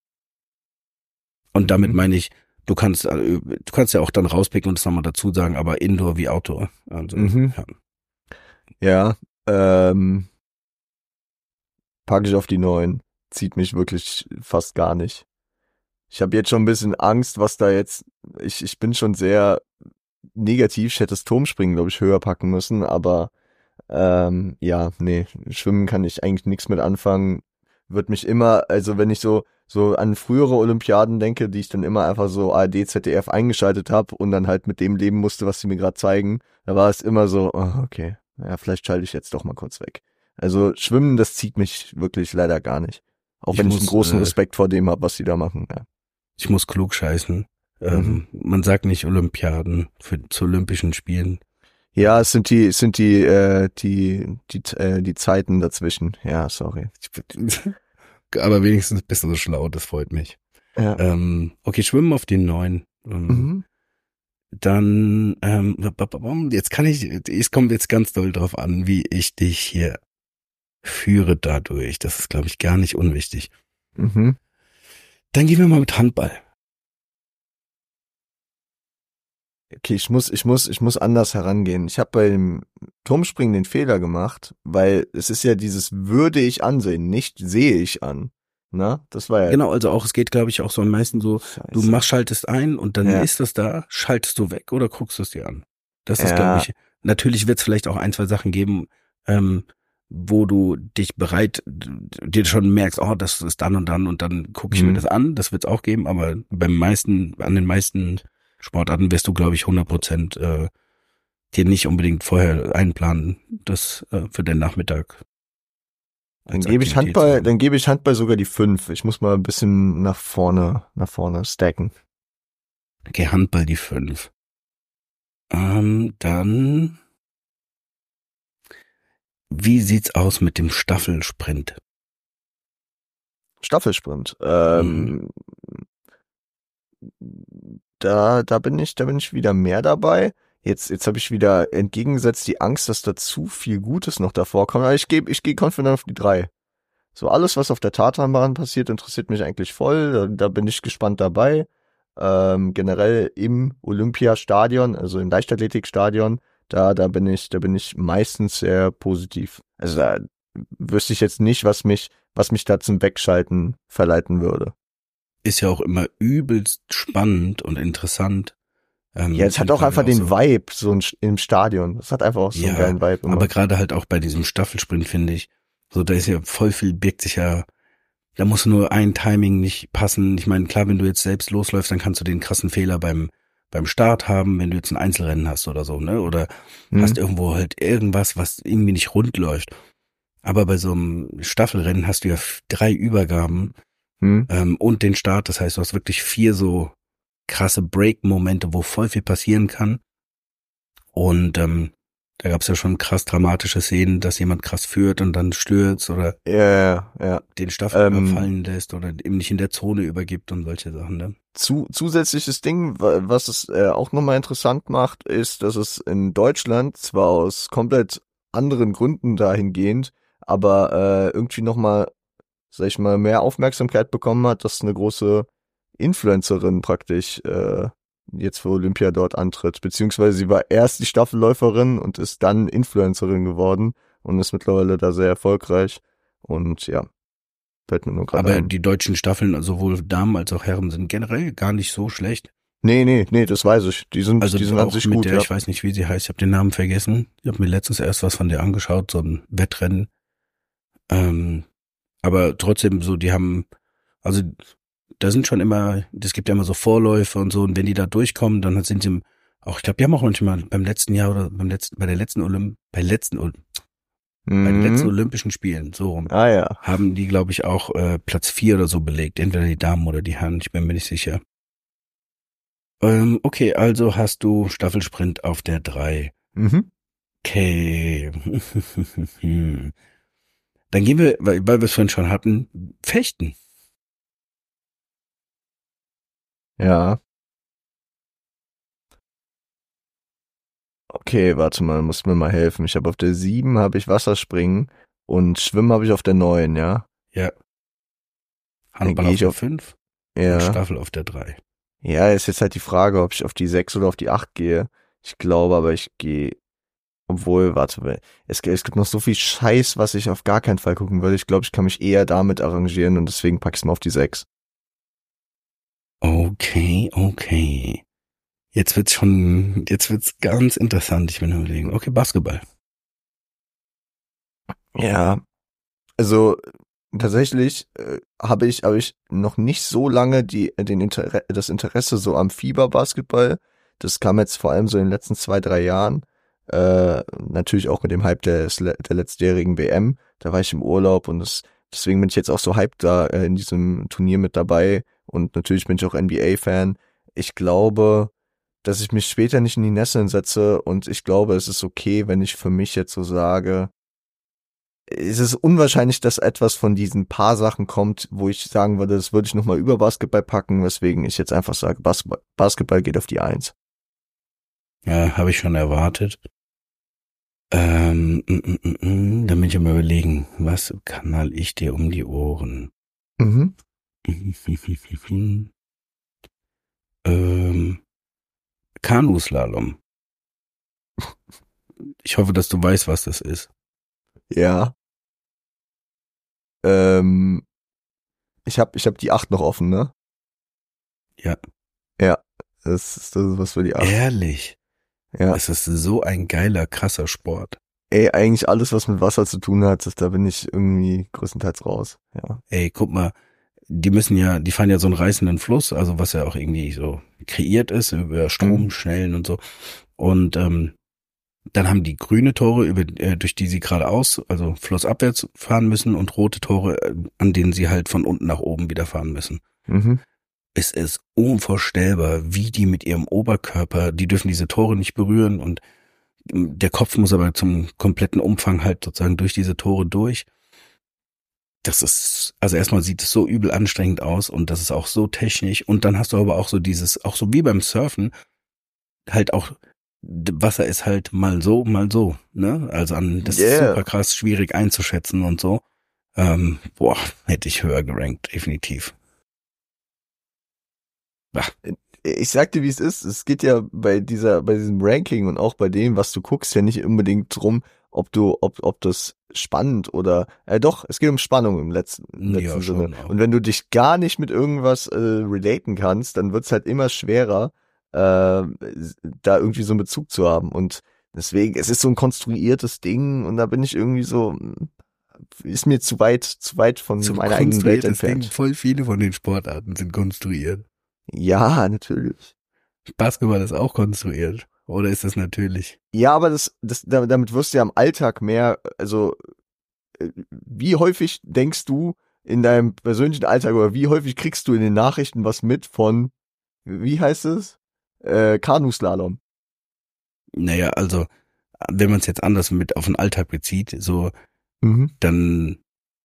Und damit mhm. meine ich, du kannst, du kannst ja auch dann rauspicken und es nochmal dazu sagen, aber Indoor wie Outdoor. Also, mhm. Ja, ja ähm, packe ich auf die neun. Zieht mich wirklich fast gar nicht. Ich habe jetzt schon ein bisschen Angst, was da jetzt, ich, ich bin schon sehr negativ, ich hätte das Turmspringen, glaube ich, höher packen müssen, aber ähm, ja, nee, Schwimmen kann ich eigentlich nichts mit anfangen, wird mich immer, also wenn ich so so an frühere Olympiaden denke, die ich dann immer einfach so A R D, Z D F eingeschaltet habe und dann halt mit dem leben musste, was sie mir gerade zeigen, da war es immer so, oh, okay, ja, vielleicht schalte ich jetzt doch mal kurz weg. Also Schwimmen, das zieht mich wirklich leider gar nicht. Auch Ich wenn ich einen muss, großen äh, Respekt vor dem habe, was die da machen. Ja. Ich muss klug scheißen. Ähm, man sagt nicht Olympiaden für, zu Olympischen Spielen. Ja, es sind die, es sind die, äh, die, die, äh, die Zeiten dazwischen. Ja, sorry. Aber wenigstens bist du so schlau, das freut mich. Ja. Ähm, okay, Schwimmen auf die neun. Ähm, Mhm. Dann, ähm, jetzt kann ich, es kommt jetzt ganz doll drauf an, wie ich dich hier führe dadurch. Das ist, glaube ich, gar nicht unwichtig. Mhm. Dann gehen wir mal mit Handball. Okay, ich muss, ich muss, ich muss anders herangehen. Ich habe beim Turmspringen den Fehler gemacht, weil es ist ja dieses würde ich ansehen, nicht sehe ich an. Na, das war ja Genau, also auch, es geht, glaube ich, auch so am meisten so, Scheiße. du machst, schaltest ein und dann Ja. ist das da, schaltest du weg oder guckst du es dir an? Das ist, Ja. glaube ich, natürlich wird es vielleicht auch ein, zwei Sachen geben, ähm, wo du dich bereit, dir schon merkst, oh, das ist dann und dann und dann gucke ich Mhm. mir das an, das wird es auch geben, aber beim meisten, an den meisten Sportarten wirst du, glaube ich, hundert Prozent äh, dir nicht unbedingt vorher einplanen, das äh, für den Nachmittag. Dann als gebe ich Aktivität zu Handball, haben. dann gebe ich Handball sogar die fünf. Ich muss mal ein bisschen nach vorne, nach vorne stacken. Okay, Handball die fünf. Ähm, dann, wie sieht's aus mit dem Staffelsprint? Staffelsprint. Ähm, da, da bin ich, da bin ich wieder mehr dabei. Jetzt, jetzt habe ich wieder entgegengesetzt die Angst, dass da zu viel Gutes noch davor kommt. Aber ich gebe, ich gehe confident auf die drei. So alles, was auf der Tatanbahn passiert, interessiert mich eigentlich voll. Da, da bin ich gespannt dabei. Ähm, generell im Olympiastadion, also im Leichtathletikstadion, da, da bin ich, da bin ich meistens sehr positiv. Also da wüsste ich jetzt nicht, was mich, was mich da zum Wegschalten verleiten würde. Ist ja auch immer übelst spannend und interessant. Ähm, Ja, es hat auch weil einfach wir den so, Vibe, so ein, im Stadion. Es hat einfach auch so einen ja, geilen Vibe immer. aber gerade halt auch bei diesem Staffelsprint finde ich, so da ist ja voll viel, birgt sich ja, da muss nur ein Timing nicht passen. Ich meine, klar, wenn du jetzt selbst losläufst, dann kannst du den krassen Fehler beim beim Start haben, wenn du jetzt ein Einzelrennen hast oder so, ne? Oder Hm. hast irgendwo halt irgendwas, was irgendwie nicht rund läuft. Aber bei so einem Staffelrennen hast du ja f- drei Übergaben Hm. ähm, und den Start. Das heißt, du hast wirklich vier so krasse Break-Momente, wo voll viel passieren kann. Und ähm, da gab's ja schon krass dramatische Szenen, dass jemand krass führt und dann stürzt oder Ja, ja, ja. den Staffel Ähm, überfallen lässt oder eben nicht in der Zone übergibt und solche Sachen. Ne? Zu, zusätzliches Ding, wa- was es äh, auch nochmal interessant macht, ist, dass es in Deutschland zwar aus komplett anderen Gründen dahingehend, aber äh, irgendwie nochmal, sag ich mal, mehr Aufmerksamkeit bekommen hat, dass eine große Influencerin praktisch äh, jetzt für Olympia dort antritt. Beziehungsweise sie war erst die Staffelläuferin und ist dann Influencerin geworden und ist mittlerweile da sehr erfolgreich. Und ja, fällt mir nur gerade Aber ein. die deutschen Staffeln, sowohl Damen als auch Herren, sind generell gar nicht so schlecht. Nee, nee, nee, das weiß ich. Die sind, Also die sind an auch sich mit gut, der, ja. ich weiß nicht, wie sie heißt, ich habe den Namen vergessen. Ich habe mir letztens erst was von der angeschaut, so ein Wettrennen. Ähm, aber trotzdem so, die haben, also da sind schon immer, es gibt ja immer so Vorläufe und so, und wenn die da durchkommen, dann sind sie auch, ich glaube, die haben auch manchmal beim letzten Jahr oder beim letzten, bei der letzten Olymp, bei letzten, Ol- bei den letzten Mhm. Olympischen Spielen, so rum, Ah ja. haben die, glaube ich, auch äh, Platz vier oder so belegt, entweder die Damen oder die Herren, ich bin mir nicht sicher. Ähm, okay, also hast du Staffelsprint auf der drei. Mhm. Okay. Dann gehen wir, weil, weil wir es vorhin schon hatten, Fechten. Ja. Okay, warte mal, muss mir mal helfen. Ich habe auf der sieben habe ich Wasserspringen und Schwimmen habe ich auf der neun, ja? Ja. Dann Handball gehe auf ich der auf, fünf und ja. Staffel auf der drei. Ja, ist jetzt halt die Frage, ob ich auf die sechs oder auf die acht gehe. Ich glaube aber, ich gehe, obwohl, warte mal, es, es gibt noch so viel Scheiß, was ich auf gar keinen Fall gucken würde. Ich glaube, ich kann mich eher damit arrangieren und deswegen packe ich es mal auf die sechs. Okay, okay. Jetzt wird's schon, jetzt wird's ganz interessant. Ich bin überlegen. Okay, Basketball. Ja, also tatsächlich äh, habe ich, habe ich noch nicht so lange die, den Inter das Interesse so am Fieberbasketball. Das kam jetzt vor allem so in den letzten zwei, drei Jahren. Äh, natürlich auch mit dem Hype des, der letztjährigen W M. Da war ich im Urlaub und es deswegen bin ich jetzt auch so hyped da äh, in diesem Turnier mit dabei und natürlich bin ich auch N B A-Fan. Ich glaube, dass ich mich später nicht in die Nesseln setze und ich glaube, es ist okay, wenn ich für mich jetzt so sage, es ist unwahrscheinlich, dass etwas von diesen paar Sachen kommt, wo ich sagen würde, das würde ich nochmal über Basketball packen, weswegen ich jetzt einfach sage, Basketball, Basketball geht auf die Eins. Ja, habe ich schon erwartet. Ähm, mm, mm, mm, mm, dann bin ich am überlegen, was knall ich dir um die Ohren? Mhm. ähm, Kanuslalom. Ich hoffe, dass du weißt, was das ist. Ja. Ähm, ich habe ich hab die acht noch offen, ne? Ja. Ja, das ist, das ist was für die acht. Ehrlich? Ja. Es ist so ein geiler, krasser Sport. Ey, eigentlich alles, was mit Wasser zu tun hat, das, da bin ich irgendwie größtenteils raus. Ja. Ey, guck mal, die müssen ja, die fahren ja so einen reißenden Fluss, also was ja auch irgendwie so kreiert ist, über Stromschnellen und so. Und ähm, dann haben die grüne Tore, über, äh, durch die sie geradeaus, also flussabwärts fahren müssen und rote Tore, äh, an denen sie halt von unten nach oben wieder fahren müssen. Mhm. Es ist unvorstellbar, wie die mit ihrem Oberkörper, die dürfen diese Tore nicht berühren und der Kopf muss aber zum kompletten Umfang halt sozusagen durch diese Tore durch. Das ist, also erstmal sieht es so übel anstrengend aus und das ist auch so technisch und dann hast du aber auch so dieses, auch so wie beim Surfen, halt auch, Wasser ist halt mal so, mal so, ne? Also an, das Yeah. ist super krass, schwierig einzuschätzen und so. Ähm, boah, hätte ich höher gerankt, definitiv. Bah. Ich sag dir, wie es ist. Es geht ja bei dieser, bei diesem Ranking und auch bei dem, was du guckst, ja nicht unbedingt drum, ob du, ob, ob das spannend oder, äh, doch, es geht um Spannung im letzten, im letzten Ja, Sinne. schon auch. Und wenn du dich gar nicht mit irgendwas äh, relaten kannst, dann wird's halt immer schwerer, äh, da irgendwie so einen Bezug zu haben. Und deswegen, es ist so ein konstruiertes Ding und da bin ich irgendwie so, ist mir zu weit, zu weit von Zum meiner eigenen Welt konstruiertes Ding, entfernt. voll viele von den Sportarten sind konstruiert. Ja, natürlich. Basketball ist auch konstruiert. Oder ist das natürlich? Ja, aber das, das, damit wirst du ja im Alltag mehr, also, äh, wie häufig denkst du in deinem persönlichen Alltag oder wie häufig kriegst du in den Nachrichten was mit von, wie heißt es? Äh, Kanuslalom. Naja, also, wenn man es jetzt anders mit auf den Alltag bezieht, so, Mhm. dann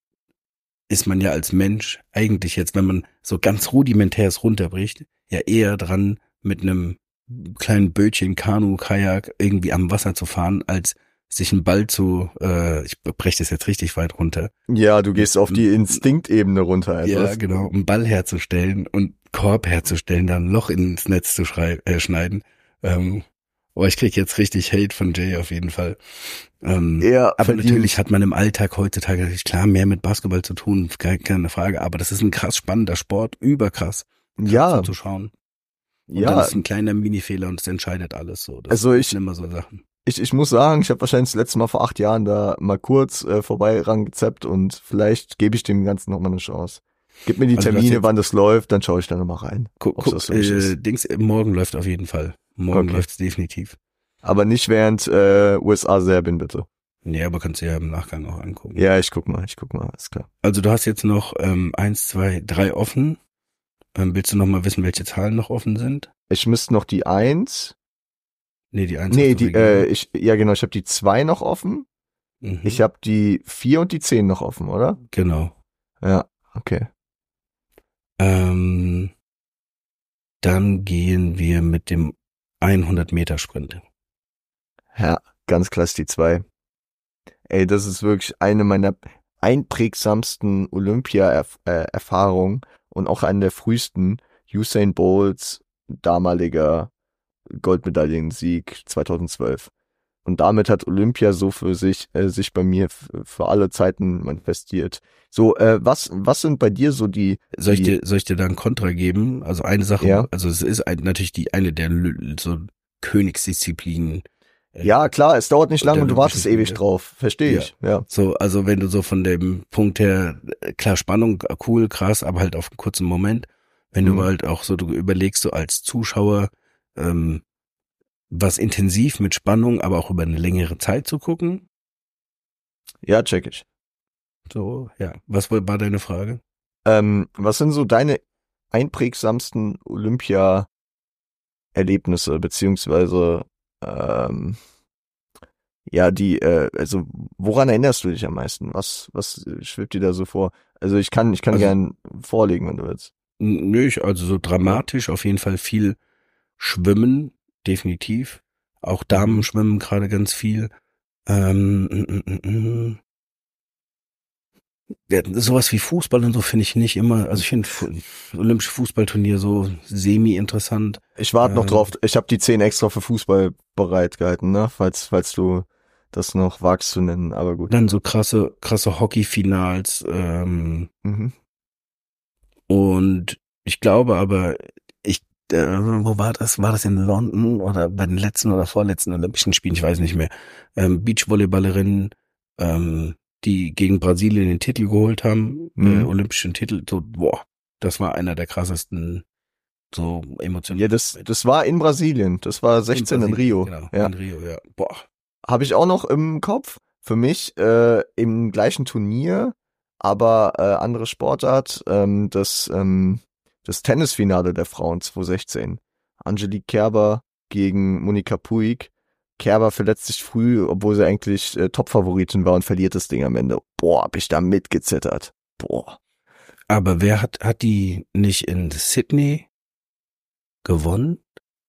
ist man ja als Mensch eigentlich jetzt, wenn man so ganz rudimentäres runterbricht, ja eher dran, mit einem kleinen Bötchen, Kanu, Kajak irgendwie am Wasser zu fahren, als sich einen Ball zu, äh, ich breche das jetzt richtig weit runter. Ja, du gehst auf die Instinktebene runter. Also Ja, das- genau, einen Ball herzustellen und Korb herzustellen, dann ein Loch ins Netz zu schrei- äh, schneiden. Ähm, oh, ich krieg jetzt richtig Hate von Jay auf jeden Fall. Ähm, Ja, aber verdient. natürlich hat man im Alltag heutzutage natürlich klar mehr mit Basketball zu tun, keine, keine Frage, aber das ist ein krass spannender Sport, überkrass Ja, zu schauen. Und dann ja. ist ein kleiner Minifehler und es entscheidet alles so. Das Also ich- sind immer so Sachen. Ich, ich muss sagen, ich habe wahrscheinlich das letzte Mal vor acht Jahren da mal kurz äh, vorbei rangezappt und vielleicht gebe ich dem Ganzen noch mal eine Chance. Gib mir die Also du hast Termine, jetzt- wann das läuft, dann schaue ich da noch mal rein. Guck, Ob's guck, das für mich äh, ist. Dings, äh, morgen läuft auf jeden Fall. Morgen Okay. läuft's definitiv. Aber nicht während äh, U S A-Serbien, bitte. Nee, aber kannst du ja im Nachgang auch angucken. Ja, ich guck mal, ich guck mal, ist klar. Also du hast jetzt noch ähm, eins, zwei, drei offen. Ähm, willst du noch mal wissen, welche Zahlen noch offen sind? Ich müsste noch die eins. Nee, die eins. Nee, hast du die, äh, vergeben. ich, ja genau, ich habe die zwei noch offen. Mhm. Ich habe die vier und die zehn noch offen, oder? Genau. Ja, okay. Ähm, dann gehen wir mit dem hundert Meter Sprint. Ja, ganz klasse die zwei. Ey, das ist wirklich eine meiner einprägsamsten Olympia-Erfahrungen und auch eine der frühesten. Usain Bolts damaliger Goldmedaillensieg zweitausendzwölf. Und damit hat Olympia so für sich, äh, sich bei mir f- für alle Zeiten manifestiert. So, äh, was, was sind bei dir so die, Soll ich die dir, soll ich dir da einen Kontra geben? Also eine Sache, Ja. also es ist ein, natürlich die eine der Lü- so Königsdisziplinen. Äh, ja, klar, es dauert nicht Und lange der und du wartest Olympischen ewig Spiele. drauf. Verstehe Ja. ich, ja. So, also wenn du so von dem Punkt her, äh, klar, Spannung, äh, cool, krass, aber halt auf einen kurzen Moment. Wenn Mhm. du halt auch so, du überlegst so als Zuschauer, ähm, was intensiv mit Spannung, aber auch über eine längere Zeit zu gucken, Ja, check ich. So, ja. Was war war deine Frage? Ähm, was sind so deine einprägsamsten Olympia-Erlebnisse, beziehungsweise ähm, ja, die, äh, also woran erinnerst du dich am meisten? Was, was schwebt dir da so vor? Also ich kann, ich kann Also, gern vorlegen, wenn du willst. n- nö, ich, also so dramatisch auf jeden Fall viel Schwimmen, definitiv. Auch Damen Mhm. schwimmen gerade ganz viel. Ähm, mm, mm, mm, mm. Ja, sowas wie Fußball und so finde ich nicht immer, also ich finde Fu- Olympische Fußballturnier so semi-interessant. Ich warte noch Ähm, drauf. Ich habe die zehn extra für Fußball bereit gehalten, ne? Falls, falls du das noch wagst zu nennen, aber gut. dann so krasse, krasse Hockey-Finals, ähm, Mhm. und ich glaube aber, ich, äh, wo war das? War das in London oder bei den letzten oder vorletzten Olympischen Spielen? Ich weiß nicht mehr. Ähm, Beachvolleyballerinnen, ähm, die gegen Brasilien den Titel geholt haben, äh, Mhm. olympischen Titel, so, boah, das war einer der krassesten, so emotionalen Ja, das, Momente. das war in Brasilien. Das war In sechzehn in Brasilien, Rio. genau, Ja. in Rio, ja, boah. Habe ich auch noch im Kopf. Für mich äh, im gleichen Turnier, aber äh, andere Sportart, ähm, das, ähm, das Tennisfinale der Frauen zwanzig sechzehn. Angelique Kerber gegen Monica Puig. Kerber verletzt sich früh, obwohl sie eigentlich äh, Topfavoritin war und verliert das Ding am Ende. Boah, hab ich da mitgezittert. Boah. Aber wer hat, hat die nicht in Sydney gewonnen?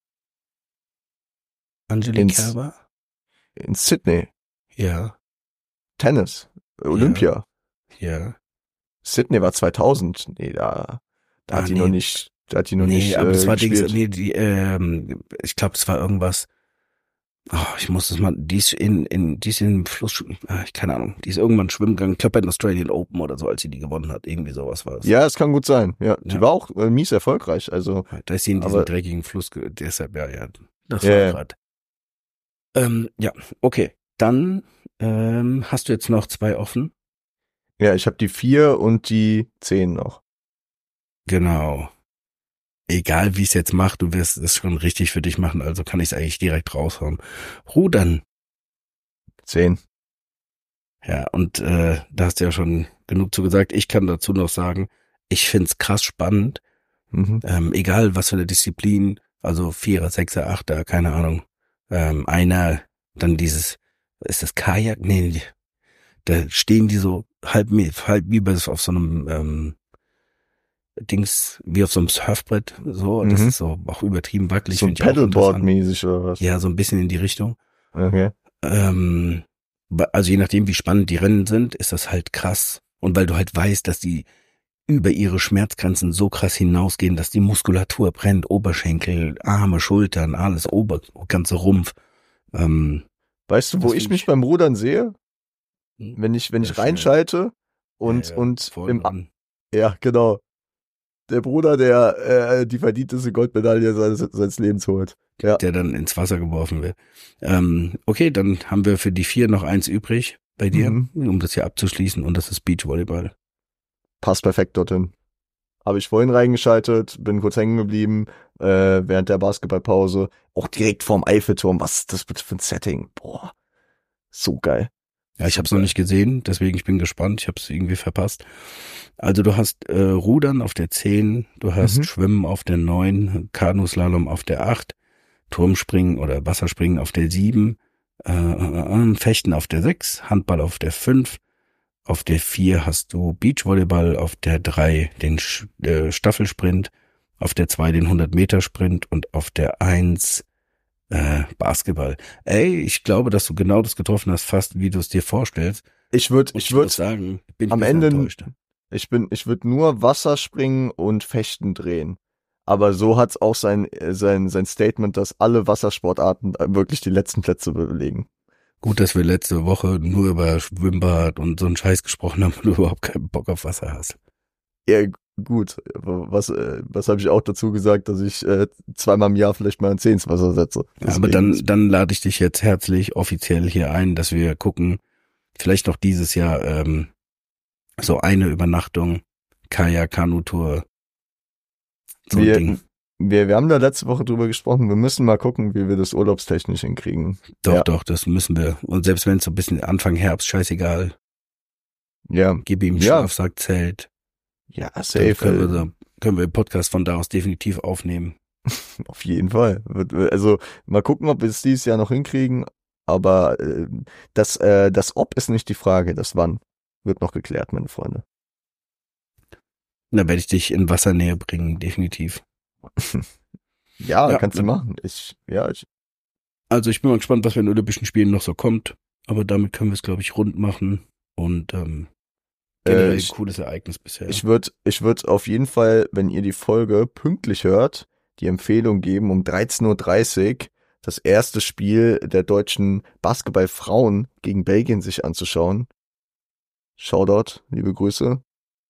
Angelique In, Kerber? in Sydney. Ja, Tennis. ja, Olympia. ja. Sydney war zweitausend. Nee, da, da Ah, hat die noch nee, nicht, da hat die noch nee, nicht aber das äh, war Dings, gespielt. nee, die, ähm, ich glaube, das war irgendwas. Oh, ich muss das mal, die ist in, in, die ist in dem Fluss, ah, ich keine Ahnung, die ist irgendwann schwimmen gegangen, ich glaube bei den Australian Open oder so, als sie die gewonnen hat, irgendwie sowas war es. Ja, es kann gut sein. Ja, die Ja, war auch äh, mies erfolgreich. Also, da ist sie in diesem aber dreckigen Fluss, ge- deshalb, ja, ja, das ja, war yeah. gerade. Ähm, ja, okay, dann ähm, hast du jetzt noch zwei offen. Ja, ich habe die vier und die zehn noch. Genau. Egal wie es jetzt macht, du wirst es schon richtig für dich machen, also kann ich es eigentlich direkt raushauen. Rudern. Zehn. Ja, und äh, da hast du ja schon genug zu gesagt. Ich kann dazu noch sagen, ich find's krass spannend, Mhm. ähm, egal was für eine Disziplin, also Vierer, Sechser, Achter, keine Ahnung, ähm, einer, dann dieses, ist das Kajak? Nee, da stehen die so halb, halb wie bei auf so einem ähm, Dings, wie auf so einem Surfbrett, so, das Mhm. ist so auch übertrieben wackelig, So ein finde ich auch interessant. Paddleboard-mäßig oder was? Ja, so ein bisschen in die Richtung. Okay. Ähm, also je nachdem, wie spannend die Rennen sind, ist das halt krass. Und weil du halt weißt, dass die über ihre Schmerzgrenzen so krass hinausgehen, dass die Muskulatur brennt, Oberschenkel, Arme, Schultern, alles, Ober, ganze Rumpf. Ähm, Weißt du, wo das ich finde mich ich, beim Rudern sehe? hm, Wenn ich, wenn sehr ich schnell. reinschalte Ja, und, ja, und vorne im, A- dran. ja, genau. Der Bruder, der äh, die verdienteste Goldmedaille seines, seines Lebens holt. Ja. Der dann ins Wasser geworfen wird. Ähm, okay, dann haben wir für die vier noch eins übrig bei dir, Mhm. um das hier abzuschließen, und das ist Beachvolleyball. Passt perfekt dorthin. Habe ich vorhin reingeschaltet, bin kurz hängen geblieben, äh, während der Basketballpause. Auch direkt vorm Eiffelturm. Was ist das bitte für ein Setting? Boah, so geil. Ja, ich So habe es noch geil. nicht gesehen, deswegen ich bin gespannt. Ich habe es irgendwie verpasst. Also du hast äh, Rudern auf der zehn, du hast Mhm. Schwimmen auf der neun, Kanuslalom auf der acht, Turmspringen oder Wasserspringen auf der sieben, äh, äh, äh, Fechten auf der sechs, Handball auf der fünf, auf der vier hast du Beachvolleyball, auf der drei den Sch- äh, Staffelsprint, auf der zwei den hundert-Meter-Sprint und auf der eins äh, Basketball. Ey, ich glaube, dass du genau das getroffen hast, fast wie du es dir vorstellst. Ich würde, Und ich ich muss würde sagen, bin ich ein am bisschen Ende, enttäuscht. ich bin, ich würde nur Wasserspringen und Fechten drehen. Aber so hat's auch sein, äh, sein, sein Statement, dass alle Wassersportarten äh, wirklich die letzten Plätze belegen. Gut, dass wir letzte Woche nur über Schwimmbad und so einen Scheiß gesprochen haben und du überhaupt keinen Bock auf Wasser hast. Ja, gut. Was, äh, was habe ich auch dazu gesagt, dass ich äh, zweimal im Jahr vielleicht mal ein Zeh ins Wasser setze. Ja, aber Deswegen dann, dann lade ich dich jetzt herzlich offiziell hier ein, dass wir gucken, vielleicht noch dieses Jahr ähm, so eine Übernachtung, Kajak, Kanutour, so ein wir, Ding. wir, wir haben da letzte Woche drüber gesprochen. Wir müssen mal gucken, wie wir das urlaubstechnisch hinkriegen. Doch, Ja. doch, das müssen wir. Und selbst wenn es so ein bisschen Anfang Herbst, scheißegal. Ja. Gib ihm ein Ja. Schlafsackzelt. Ja, Dann safe. können wir, äh, da, können wir den Podcast von da aus definitiv aufnehmen. Auf jeden Fall. Wird- Also mal gucken, ob wir es dieses Jahr noch hinkriegen. Aber äh, das, äh, das Ob ist nicht die Frage, das Wann wird noch geklärt, meine Freunde. Da werde ich dich in Wassernähe bringen, definitiv. Ja, Ja, kannst du dann- machen. Ich, ja, ich, Also ich bin mal gespannt, was bei den Olympischen Spielen noch so kommt. Aber damit können wir es, glaube ich, rund machen. Und ähm, generell Äh, ich- ein cooles Ereignis bisher. ich würde, ich würde auf jeden Fall, wenn ihr die Folge pünktlich hört, die Empfehlung geben, um dreizehn Uhr dreißig das erste Spiel der deutschen Basketballfrauen gegen Belgien sich anzuschauen. Shoutout, liebe Grüße.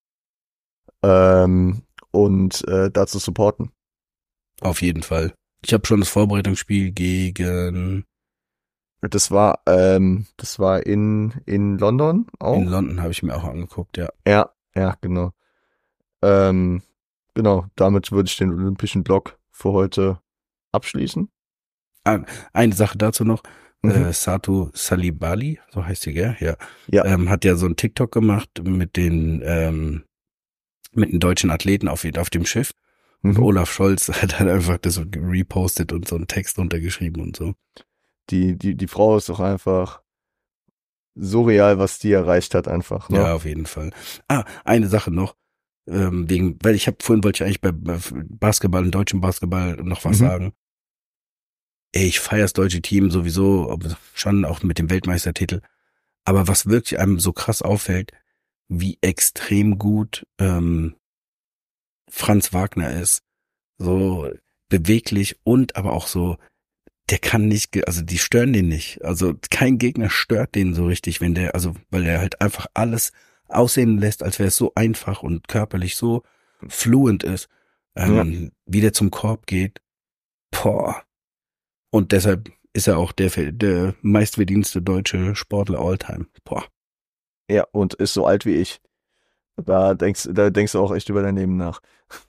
Ähm, und äh, dazu supporten. Auf jeden Fall. Ich habe schon das Vorbereitungsspiel gegen Das war, ähm, das war in, in London auch. in London, habe ich mir auch angeguckt, ja. Ja, ja, genau. Ähm, genau, damit würde ich den olympischen Block für heute abschließen. Eine Sache dazu noch. Mhm. Äh, Satu Salibali, so heißt sie, gell? Ja. Ja. Ähm, hat ja so ein TikTok gemacht mit den ähm, mit den deutschen Athleten auf, auf dem Schiff. Und Mhm. Olaf Scholz hat dann einfach das so repostet und so einen Text runtergeschrieben und so. Die, die, die Frau ist doch einfach surreal, was die erreicht hat einfach. Ne? Ja, auf jeden Fall. Ah, eine Sache noch. Ähm, wegen, weil ich habe vorhin wollte ich eigentlich bei, bei Basketball, im deutschen Basketball noch was Mhm. sagen. Ey, ich feiere das deutsche Team sowieso, aber schon auch mit dem Weltmeistertitel. Aber was wirklich einem so krass auffällt, wie extrem gut ähm, Franz Wagner ist. So beweglich und aber auch so, der kann nicht, ge- also die stören den nicht. Also kein Gegner stört den so richtig, wenn der, also weil er halt einfach alles aussehen lässt, als wäre es so einfach und körperlich so fluent ist, ähm, wie der zum Korb geht. Boah. Und deshalb ist er auch der, der meistverdienste deutsche Sportler all time. Boah. Ja, und ist so alt wie ich. Da denkst, da denkst du auch echt über dein Leben nach.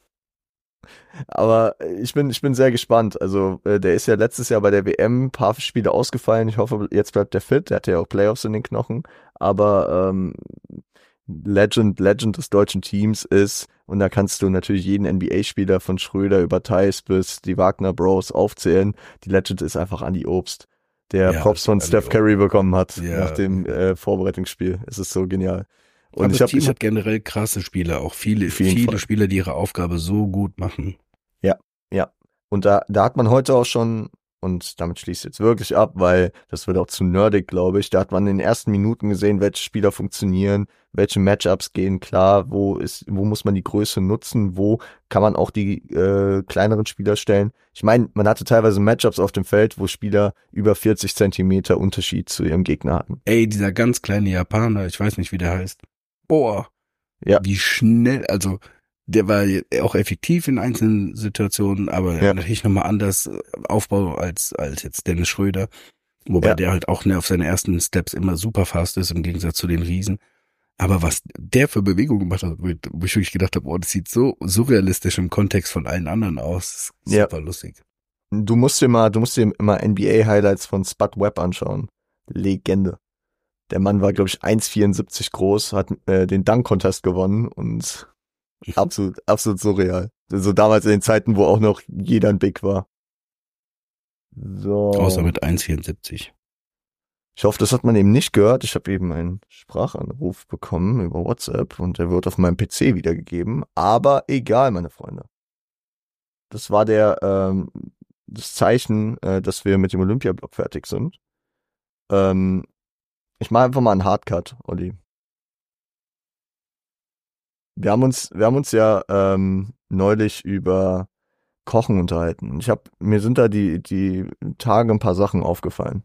Aber ich bin, ich bin sehr gespannt. Also, äh, der ist ja letztes Jahr bei der W M ein paar Spiele ausgefallen. Ich hoffe, jetzt bleibt er fit. Der hatte ja auch Playoffs in den Knochen. Aber ähm, Legend, Legend des deutschen Teams ist, und da kannst du natürlich jeden N B A-Spieler von Schröder über Theis bis die Wagner Bros aufzählen. Die Legend ist einfach Andi Obst, der Ja, Props von Andi Steph Obst. Curry bekommen hat Ja. nach dem äh, Vorbereitungsspiel. Es ist so genial. Und Aber ich das habe Team ich hab, hat generell krasse Spieler, auch viele, Auf jeden viele Fall. Spieler, die ihre Aufgabe so gut machen. Ja, und da, da hat man heute auch schon, und damit schließt jetzt wirklich ab, weil das wird auch zu nerdig, glaube ich, da hat man in den ersten Minuten gesehen, welche Spieler funktionieren, welche Matchups gehen klar, wo ist, wo muss man die Größe nutzen, wo kann man auch die äh, kleineren Spieler stellen. Ich meine, man hatte teilweise Matchups auf dem Feld, wo Spieler über vierzig Zentimeter Unterschied zu ihrem Gegner hatten. Ey, dieser ganz kleine Japaner, ich weiß nicht, wie der heißt. Boah. Ja. Wie schnell, also der war auch effektiv in einzelnen Situationen, aber Ja. natürlich nochmal anders Aufbau als, als jetzt Dennis Schröder. Wobei Ja. der halt auch ne, auf seine ersten Steps immer super fast ist, im Gegensatz zu den Riesen. Aber was der für Bewegungen gemacht hat, wo ich wo ich wirklich gedacht habe, oh, das sieht so surrealistisch im Kontext von allen anderen aus. Ja. Super lustig. Du musst dir mal, du musst dir immer N B A-Highlights von Spud Webb anschauen. Legende. Der Mann war, glaube ich, eins Komma vierundsiebzig groß, hat äh, den Dunk-Contest gewonnen und absolut, absolut surreal. So damals in den Zeiten, wo auch noch jeder ein Big war. So. Außer mit eins Komma vierundsiebzig. Ich hoffe, das hat man eben nicht gehört. Ich habe eben einen Sprachanruf bekommen über WhatsApp und der wird auf meinem P C wiedergegeben. Aber egal, meine Freunde. Das war der ähm, das Zeichen, äh, dass wir mit dem Olympiablock fertig sind. Ähm, ich mache einfach mal einen Hardcut, Olli. Wir haben uns, wir haben uns ja ähm, neulich über Kochen unterhalten. Und ich habe, mir sind da die die Tage ein paar Sachen aufgefallen.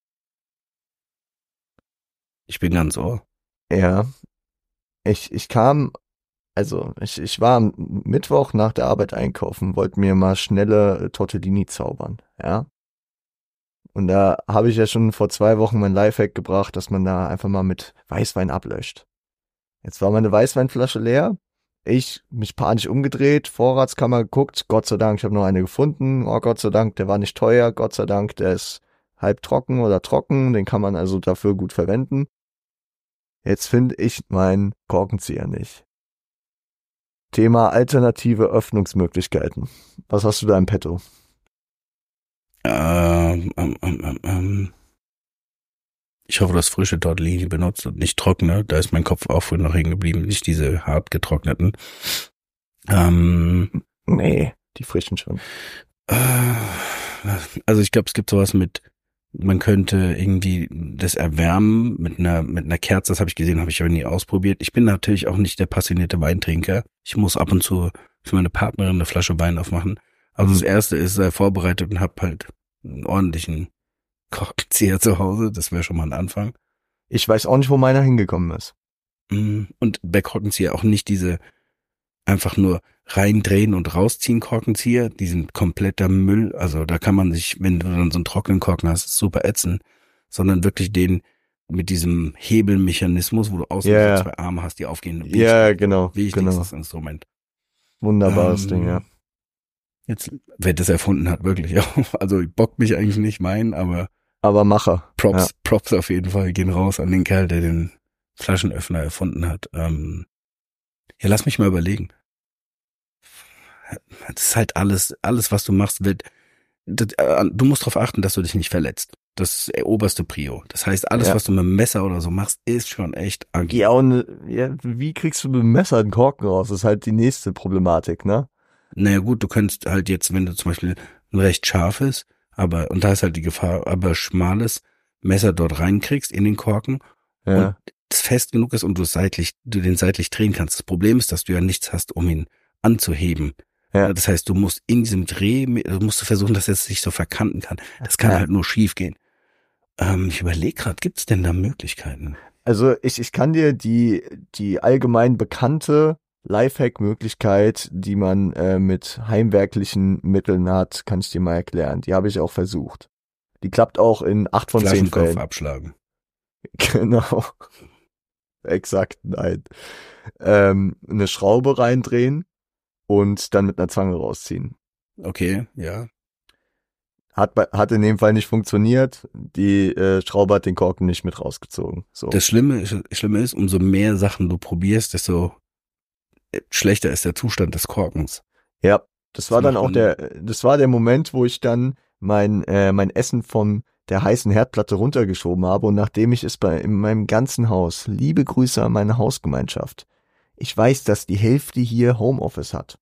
Ich bin ganz ohr. Ja, ich ich kam, also ich ich war am Mittwoch nach der Arbeit einkaufen, wollte mir mal schnelle Tortellini zaubern, ja. Und da habe ich ja schon vor zwei Wochen mein Lifehack gebracht, dass man da einfach mal mit Weißwein ablöscht. Jetzt war meine Weißweinflasche leer. Ich mich panisch umgedreht, Vorratskammer geguckt, Gott sei Dank, ich habe noch eine gefunden. Oh Gott sei Dank, der war nicht teuer, Gott sei Dank, der ist halb trocken oder trocken, den kann man also dafür gut verwenden. Jetzt finde ich meinen Korkenzieher nicht. Thema alternative Öffnungsmöglichkeiten. Was hast du da im Petto? Ähm, ähm, ähm, ähm. Ich hoffe, dass frische Tortellini benutzt und nicht trockene. Da ist mein Kopf auch vorhin noch hängen geblieben. Nicht diese hart getrockneten. Ähm, nee, die frischen schon. Äh, also ich glaube, es gibt sowas mit, man könnte irgendwie das erwärmen mit einer mit einer Kerze. Das habe ich gesehen, habe ich aber nie ausprobiert. Ich bin natürlich auch nicht der passionierte Weintrinker. Ich muss ab und zu für meine Partnerin eine Flasche Wein aufmachen. Also Mhm. das Erste ist, sei vorbereitet und hab halt einen ordentlichen Korkenzieher zu Hause. Das wäre schon mal ein Anfang. Ich weiß auch nicht, wo meiner hingekommen ist. Und bei Korkenzieher auch nicht diese einfach nur reindrehen und rausziehen Korkenzieher. Die sind kompletter Müll. Also da kann man sich, wenn du dann so einen trockenen Korken hast, super ätzen. Sondern wirklich den mit diesem Hebelmechanismus, wo du außen Ja, so zwei Arme hast, die aufgehen. Ja, genau, Wichtigstes genau. Instrument. Wunderbares Ähm, Ding, ja. Jetzt, wer das erfunden hat, wirklich. Also bockt mich eigentlich nicht meinen, aber Aber Macher. Props, Ja. Props auf jeden Fall gehen raus an den Kerl, der den Flaschenöffner erfunden hat. Ähm, ja, lass mich mal überlegen. Das ist halt alles, alles, was du machst, wird, das, äh, du musst darauf achten, dass du dich nicht verletzt. Das ist der oberste Prio. Das heißt, alles, Ja. was du mit dem Messer oder so machst, ist schon echt agil. Ja, und ja, wie kriegst du mit dem Messer einen Korken raus? Das ist halt die nächste Problematik, ne? Naja gut, du könntest halt jetzt, wenn du zum Beispiel ein recht scharfes, aber, und da ist halt die Gefahr, aber schmales Messer dort reinkriegst in den Korken Ja. und es fest genug ist und du seitlich, du den seitlich drehen kannst. Das Problem ist, dass du ja nichts hast, um ihn anzuheben. Ja. Das heißt, du musst in diesem Dreh, du musst versuchen, dass es sich so verkanten kann. Das kann Ja. halt nur schief gehen. Ähm, ich überlege gerade, gibt's denn da Möglichkeiten? Also ich, ich kann dir die, die allgemein bekannte Lifehack-Möglichkeit, die man äh, mit heimwerklichen Mitteln hat, kann ich dir mal erklären. Die habe ich auch versucht. Die klappt auch in acht von zehn Flaschenkopf Fällen. abschlagen. Genau. Exakt, nein. Ähm, eine Schraube reindrehen und dann mit einer Zange rausziehen. Okay, ja. Hat, bei- hat in dem Fall nicht funktioniert. Die äh, Schraube hat den Korken nicht mit rausgezogen. So. Das Schlimme, ist- Schlimme ist, umso mehr Sachen du probierst, desto schlechter ist der Zustand des Korkens. Ja, das war Das dann macht auch man- der, das war der Moment, wo ich dann mein, äh, mein Essen von der heißen Herdplatte runtergeschoben habe und nachdem ich es bei in meinem ganzen Haus, liebe Grüße an meine Hausgemeinschaft, ich weiß, dass die Hälfte hier Homeoffice hat.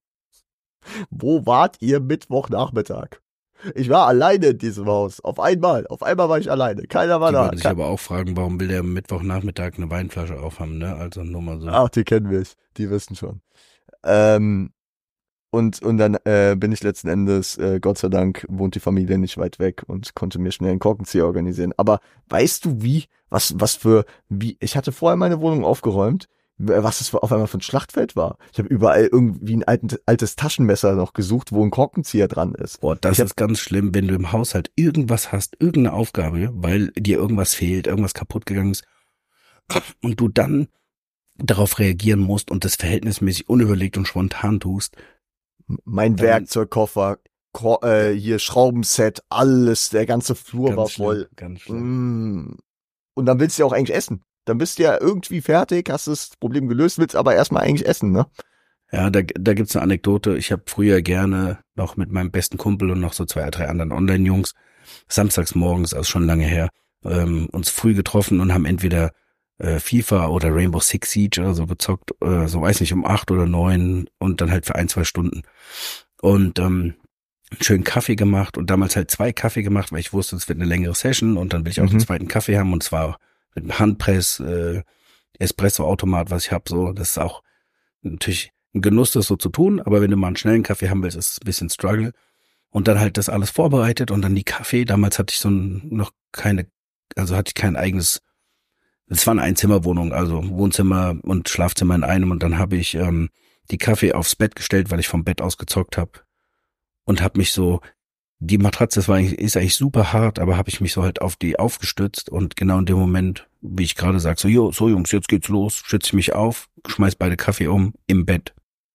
Wo wart ihr Mittwochnachmittag? Ich war alleine in diesem Haus. Auf einmal. Auf einmal war ich alleine. Keiner war Die da. würden sich aber auch fragen, warum will der am Mittwochnachmittag eine Weinflasche aufhaben, ne? Also nur mal so. Ach, die kennen mich. Die wissen schon. Ähm, und, und dann äh, bin ich letzten Endes, äh, Gott sei Dank, wohnt die Familie nicht weit weg und konnte mir schnell einen Korkenzieher organisieren. Aber weißt du wie, was, was für, wie, ich hatte vorher meine Wohnung aufgeräumt, was es auf einmal für ein Schlachtfeld war. Ich habe überall irgendwie ein alten, altes Taschenmesser noch gesucht, wo ein Korkenzieher dran ist. Boah, das Ich hab- ist ganz schlimm, wenn du im Haushalt irgendwas hast, irgendeine Aufgabe, weil dir irgendwas fehlt, irgendwas kaputt gegangen ist und du dann darauf reagieren musst und das verhältnismäßig unüberlegt und spontan tust. Mein Dann- Werkzeugkoffer, Ko äh, hier Schraubenset, alles, der ganze Flur Ganz war schlimm, voll. ganz schlimm. Mm. Und dann willst du ja auch eigentlich essen. Dann bist du ja irgendwie fertig, hast das Problem gelöst, willst aber erstmal eigentlich essen, ne? Ja, da, da gibt's eine Anekdote. Ich habe früher gerne noch mit meinem besten Kumpel und noch so zwei, drei anderen Online-Jungs samstags morgens, also schon lange her, ähm, uns früh getroffen und haben entweder äh, FIFA oder Rainbow Six Siege oder so gezockt, äh, so weiß nicht, um acht oder neun und dann halt für ein, zwei Stunden. Und ähm, einen schönen Kaffee gemacht und damals halt zwei Kaffee gemacht, weil ich wusste, es wird eine längere Session und dann will ich auch Mhm. den zweiten Kaffee haben und zwar mit einem Handpress, äh, Espresso-Automat, was ich habe, so, das ist auch natürlich ein Genuss, das so zu tun, aber wenn du mal einen schnellen Kaffee haben willst, ist es ein bisschen Struggle. Und dann halt das alles vorbereitet und dann die Kaffee. Damals hatte ich so ein, noch keine, also hatte ich kein eigenes, es war eine Einzimmerwohnung, also Wohnzimmer und Schlafzimmer in einem und dann habe ich ähm, die Kaffee aufs Bett gestellt, weil ich vom Bett aus gezockt habe und habe mich so, die Matratze, das war eigentlich, ist eigentlich super hart, aber habe ich mich so halt auf die aufgestützt und genau in dem Moment, wie ich gerade sag, so, jo, so Jungs, jetzt geht's los, stütze ich mich auf, schmeiß beide Kaffee um, im Bett.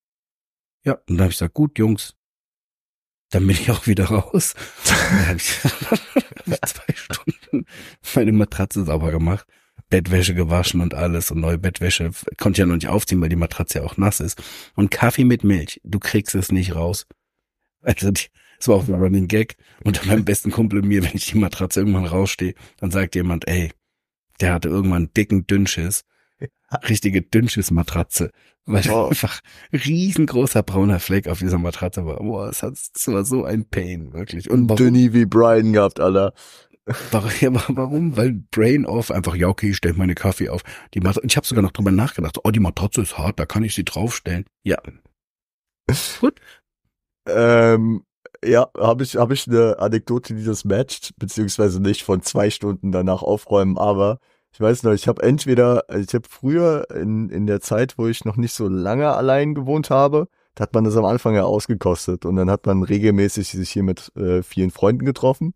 Ja, und dann habe ich gesagt, gut, Jungs, dann bin ich auch wieder raus. Dann habe ich, hab ich zwei Stunden meine Matratze sauber gemacht Bettwäsche gewaschen und alles und neue Bettwäsche. Konnte ja noch nicht aufziehen, weil die Matratze ja auch nass ist. Und Kaffee mit Milch, du kriegst es nicht raus. Also die, das war auch ein Running Gag. Unter meinem besten Kumpel und mir, wenn ich die Matratze irgendwann rausstehe, dann sagt jemand, ey, der hatte irgendwann einen dicken Dünnschiss. Richtige Dünnschiss-Matratze. Weil Oh. einfach riesengroßer brauner Fleck auf dieser Matratze war. Boah, es, hat, es war so ein Pain, wirklich. Und warum? Dünni wie Brian gehabt, Alter. Warum? Ja, warum? Weil Brain off, einfach, ja okay, ich stell meine Kaffee auf. Die Mat- ich habe sogar noch drüber nachgedacht, oh, die Matratze ist hart, da kann ich sie draufstellen. Ja. Gut. Ähm, ja, habe ich, hab ich eine Anekdote, die das matcht, beziehungsweise nicht von zwei Stunden danach aufräumen, aber ich weiß noch, ich habe entweder, also ich habe früher in, in der Zeit, wo ich noch nicht so lange allein gewohnt habe, da hat man das am Anfang ja ausgekostet und dann hat man regelmäßig sich hier mit äh, vielen Freunden getroffen.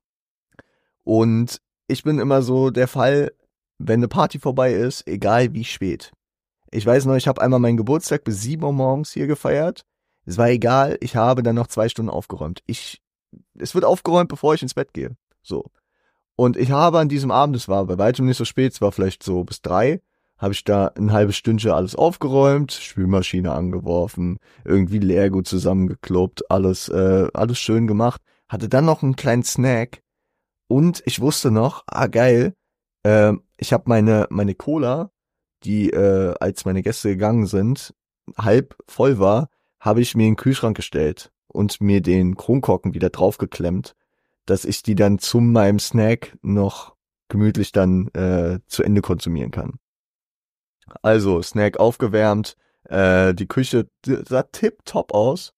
Und ich bin immer so der Fall, wenn eine Party vorbei ist, egal wie spät. Ich weiß noch, ich habe einmal meinen Geburtstag bis sieben Uhr morgens hier gefeiert. Es war egal, ich habe dann noch zwei Stunden aufgeräumt. Ich, es wird aufgeräumt, bevor ich ins Bett gehe. So. Und ich habe an diesem Abend, es war bei weitem nicht so spät, es war vielleicht so bis drei, habe ich da ein halbes Stündchen alles aufgeräumt, Spülmaschine angeworfen, irgendwie Leergut zusammengekloppt, alles, äh, alles schön gemacht. Hatte dann noch einen kleinen Snack und ich wusste noch, ah geil, äh, ich habe meine, meine Cola, die, äh, als meine Gäste gegangen sind, halb voll war, habe ich mir in den Kühlschrank gestellt und mir den Kronkorken wieder draufgeklemmt, dass ich die dann zu meinem Snack noch gemütlich dann äh, zu Ende konsumieren kann. Also Snack aufgewärmt, äh, die Küche sah tipptopp aus.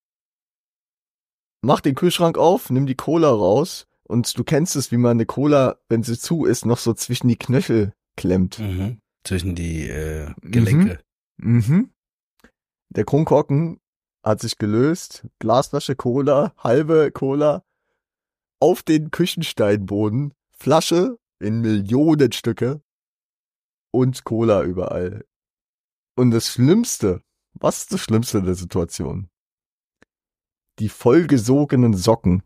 Mach den Kühlschrank auf, nimm die Cola raus und du kennst es, wie man eine Cola, wenn sie zu ist, noch so zwischen die Knöchel klemmt. Mhm. Zwischen die äh, Gelenke. Mhm. Mhm. Der Kronkorken hat sich gelöst, Glasflasche Cola, halbe Cola, auf den Küchensteinboden, Flasche in Millionenstücke und Cola überall. Und das Schlimmste, was ist das Schlimmste der Situation? Die vollgesogenen Socken.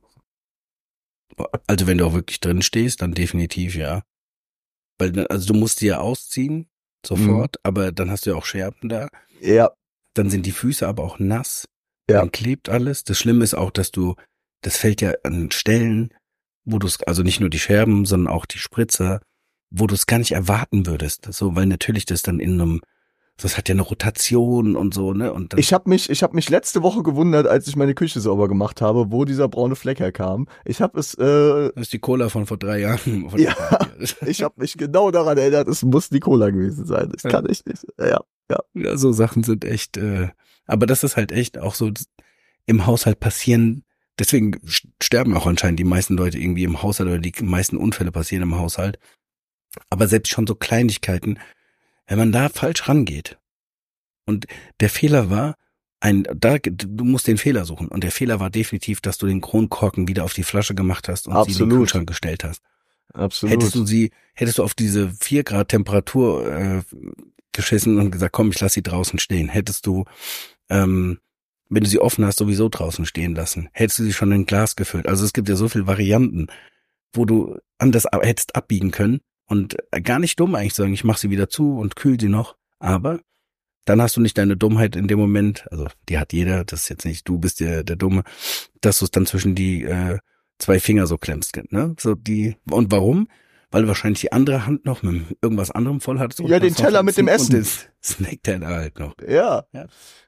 Also wenn du auch wirklich drin stehst, dann definitiv ja. Weil dann- also du musst die ja ausziehen, sofort, mhm. aber dann hast du ja auch Scherben da. Ja. Dann sind die Füße aber auch nass. Ja. Dann klebt alles. Das Schlimme ist auch, dass du, das fällt ja an Stellen, wo du es, also nicht nur die Scherben, sondern auch die Spritzer, wo du es gar nicht erwarten würdest. So, weil natürlich das dann in einem, das hat ja eine Rotation und so, ne? Und dann, Ich habe mich, ich habe mich letzte Woche gewundert, als ich meine Küche sauber gemacht habe, wo dieser braune Fleck herkam. Ich habe es, äh, das ist die Cola von vor drei Jahren. Von ja, ich habe mich genau daran erinnert, es muss die Cola gewesen sein. Das kann ich nicht. Ja, ja. Ja, so Sachen sind echt, äh, aber das ist halt echt auch so im Haushalt passieren. Deswegen sterben auch anscheinend die meisten Leute irgendwie im Haushalt oder die meisten Unfälle passieren im Haushalt. Aber selbst schon so Kleinigkeiten, wenn man da falsch rangeht. Und der Fehler war, ein, da, du musst den Fehler suchen. Und der Fehler war definitiv, dass du den Kronkorken wieder auf die Flasche gemacht hast und Absolut. sie in den Kühlschrank gestellt hast. Absolut. Hättest du sie, hättest du auf diese vier Grad Temperatur äh, geschissen und gesagt, komm, ich lass sie draußen stehen. Hättest du, ähm, wenn du sie offen hast, sowieso draußen stehen lassen. Hättest du sie schon in Glas gefüllt. Also es gibt ja so viele Varianten, wo du anders hättest abbiegen können und gar nicht dumm eigentlich sagen, ich mach sie wieder zu und kühl sie noch. Aber dann hast du nicht deine Dummheit in dem Moment, also die hat jeder, das ist jetzt nicht, du bist der, der Dumme, dass du es dann zwischen die äh, zwei Finger so klemmst, ne? So die, und warum? Weil du wahrscheinlich die andere Hand noch mit irgendwas anderem voll hattest. Ja, den Teller mit dem Essen. Und den Snackteller halt noch. Ja. ja.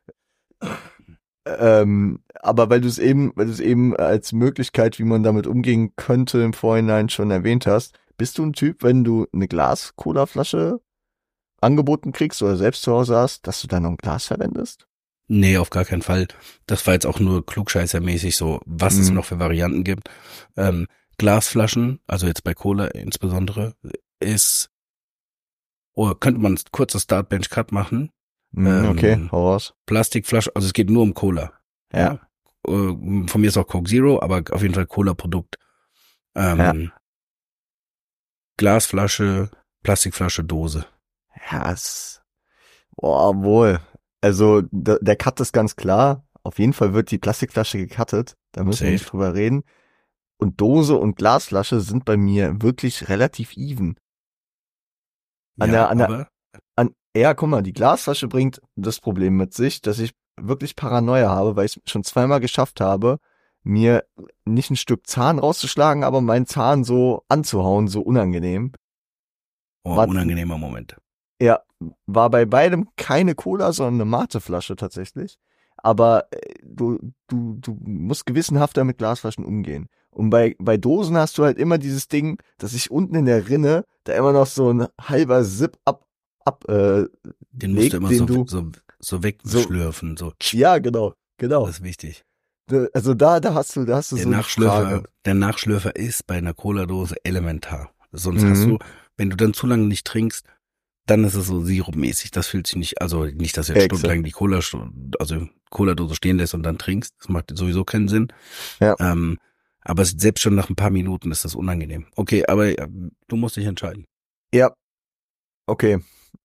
Ähm, aber weil du es eben, weil du es eben als Möglichkeit, wie man damit umgehen könnte, im Vorhinein schon erwähnt hast, bist du ein Typ, wenn du eine Glas-Cola-Flasche angeboten kriegst oder selbst zu Hause hast, dass du dann noch ein Glas verwendest? Nee, auf gar keinen Fall. Das war jetzt auch nur klugscheißermäßig so, was mhm. es noch für Varianten gibt. Ähm, Glasflaschen, also jetzt bei Cola insbesondere, ist, oder könnte man kurz das Start-Bench Cut machen. Mhm, ähm, okay, hau raus. Plastikflasche, also es geht nur um Cola. Ja. ja. Von mir ist auch Coke Zero, aber auf jeden Fall Cola-Produkt. Ähm, ja. Glasflasche, Plastikflasche, Dose. Ja, es, boah, wohl. Also, der, der Cut ist ganz klar. Auf jeden Fall wird die Plastikflasche gecuttet. Da müssen Safe. wir nicht drüber reden. Und Dose und Glasflasche sind bei mir wirklich relativ even. An Ja, der, an der, aber an, ja, guck mal, die Glasflasche bringt das Problem mit sich, dass ich wirklich Paranoia habe, weil ich es schon zweimal geschafft habe, mir nicht ein Stück Zahn rauszuschlagen, aber meinen Zahn so anzuhauen, so unangenehm. oh, War, unangenehmer Moment. ja, war bei beidem keine Cola, sondern eine Mateflasche tatsächlich. Aber äh, du, du, du musst gewissenhafter mit Glasflaschen umgehen. Und bei, bei Dosen hast du halt immer dieses Ding, dass sich unten in der Rinne da immer noch so ein halber Zip ab, ab äh, Den musst du legt, immer den so, du so, so so, wegschlürfen, so. ja, genau, genau. Das ist wichtig. Also da, da hast du, da hast du Der so die Nachschlürfer, Frage. der Nachschlürfer ist bei einer Cola-Dose elementar. Sonst hast Mhm. du, wenn du dann zu lange nicht trinkst, dann ist es so sirupmäßig. Das fühlt sich nicht, also nicht, dass du jetzt Exakt. stundenlang die Cola, also Cola-Dose stehen lässt und dann trinkst. Das macht sowieso keinen Sinn. Ja. Ähm, aber es- selbst schon nach ein paar Minuten ist das unangenehm. Okay, aber äh, du musst dich entscheiden. Ja, okay.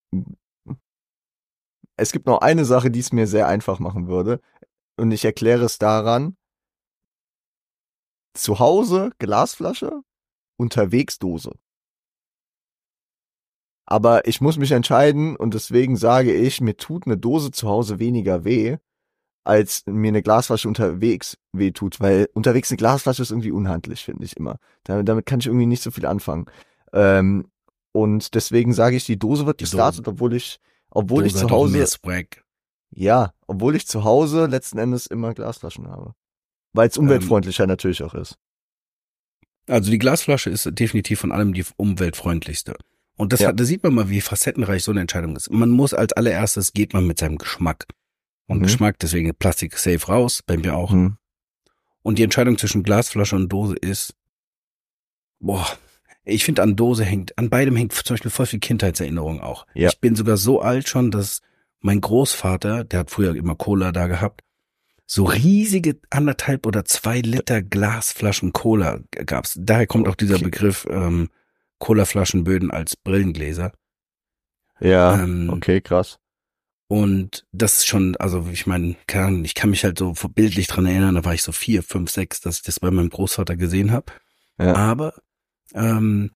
Es gibt noch eine Sache, die es mir sehr einfach machen würde. Und ich erkläre es daran. Zu Hause Glasflasche, unterwegs Dose. Aber ich muss mich entscheiden und deswegen sage ich, mir tut eine Dose zu Hause weniger weh, als mir eine Glasflasche unterwegs weh tut, weil unterwegs eine Glasflasche ist irgendwie unhandlich, finde ich immer. Da, damit kann ich irgendwie nicht so viel anfangen. Ähm, und deswegen sage ich, die Dose wird Die gestartet, obwohl ich, obwohl ich Dose zu hat auch mehr Hause, Swag. ja, obwohl ich zu Hause letzten Endes immer Glasflaschen habe. Weil es Ähm, umweltfreundlicher natürlich auch ist. Also die Glasflasche ist definitiv von allem die umweltfreundlichste. Und das Ja. hat, da sieht man mal, wie facettenreich so eine Entscheidung ist. Man muss als allererstes geht man mit seinem Geschmack. Und Mhm. Geschmack, deswegen Plastik safe raus, bei mir auch. Mhm. Und die Entscheidung zwischen Glasflasche und Dose ist, boah, ich finde an Dose hängt, an beidem hängt zum Beispiel voll viel Kindheitserinnerung auch. Ja. Ich bin sogar so alt schon, dass mein Großvater, der hat früher immer Cola da gehabt, so riesige anderthalb oder zwei Liter Glasflaschen Cola gab's. Daher kommt auch dieser Okay. Begriff ähm, Colaflaschenböden als Brillengläser. Ja, Ähm, okay, krass. Und das ist schon, also ich meine, keine Ahnung, ich kann mich halt so bildlich dran erinnern, da war ich so vier, fünf, sechs, dass ich das bei meinem Großvater gesehen habe. Ja. Aber ähm,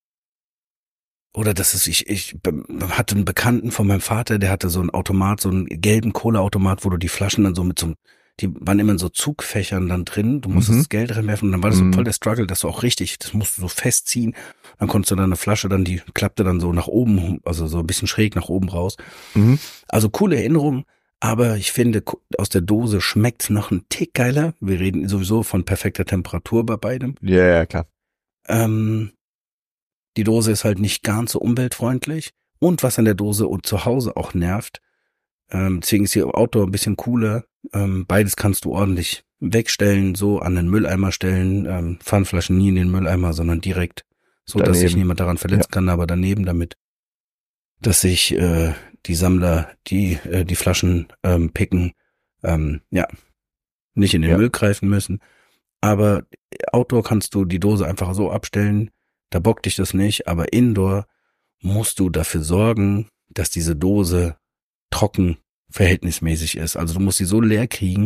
oder das ist, ich, ich be- hatte einen Bekannten von meinem Vater, der hatte so einen Automat, so einen gelben Cola-Automat, wo du die Flaschen dann so mit so einem, die waren immer in so Zugfächern dann drin, du musstest Mhm. das Geld reinwerfen und dann war das so Mhm. voll der Struggle, dass du auch richtig, das musst du so festziehen, dann konntest du dann eine Flasche dann, die klappte dann so nach oben, also so ein bisschen schräg nach oben raus. Mhm. Also coole Erinnerung, aber ich finde, ko- aus der Dose schmeckt's noch ein Tick geiler. Wir reden sowieso von perfekter Temperatur bei beidem. Ja, ja, klar. Ähm, die Dose ist halt nicht ganz so umweltfreundlich. Und was an der Dose und zu Hause auch nervt, ähm, deswegen ist hier Outdoor ein bisschen cooler. Ähm, beides kannst du ordentlich wegstellen, so an den Mülleimer stellen. Ähm, Pfandflaschen nie in den Mülleimer, sondern direkt, so dass sich Daneben. niemand daran verletzen kann, aber daneben damit, dass sich äh, die Sammler, die äh, die Flaschen ähm, picken, ähm, ja, nicht in den Ja. Müll greifen müssen. Aber Outdoor kannst du die Dose einfach so abstellen, da bockt dich das nicht, aber Indoor musst du dafür sorgen, dass diese Dose trocken verhältnismäßig ist. Also du musst sie so leer kriegen,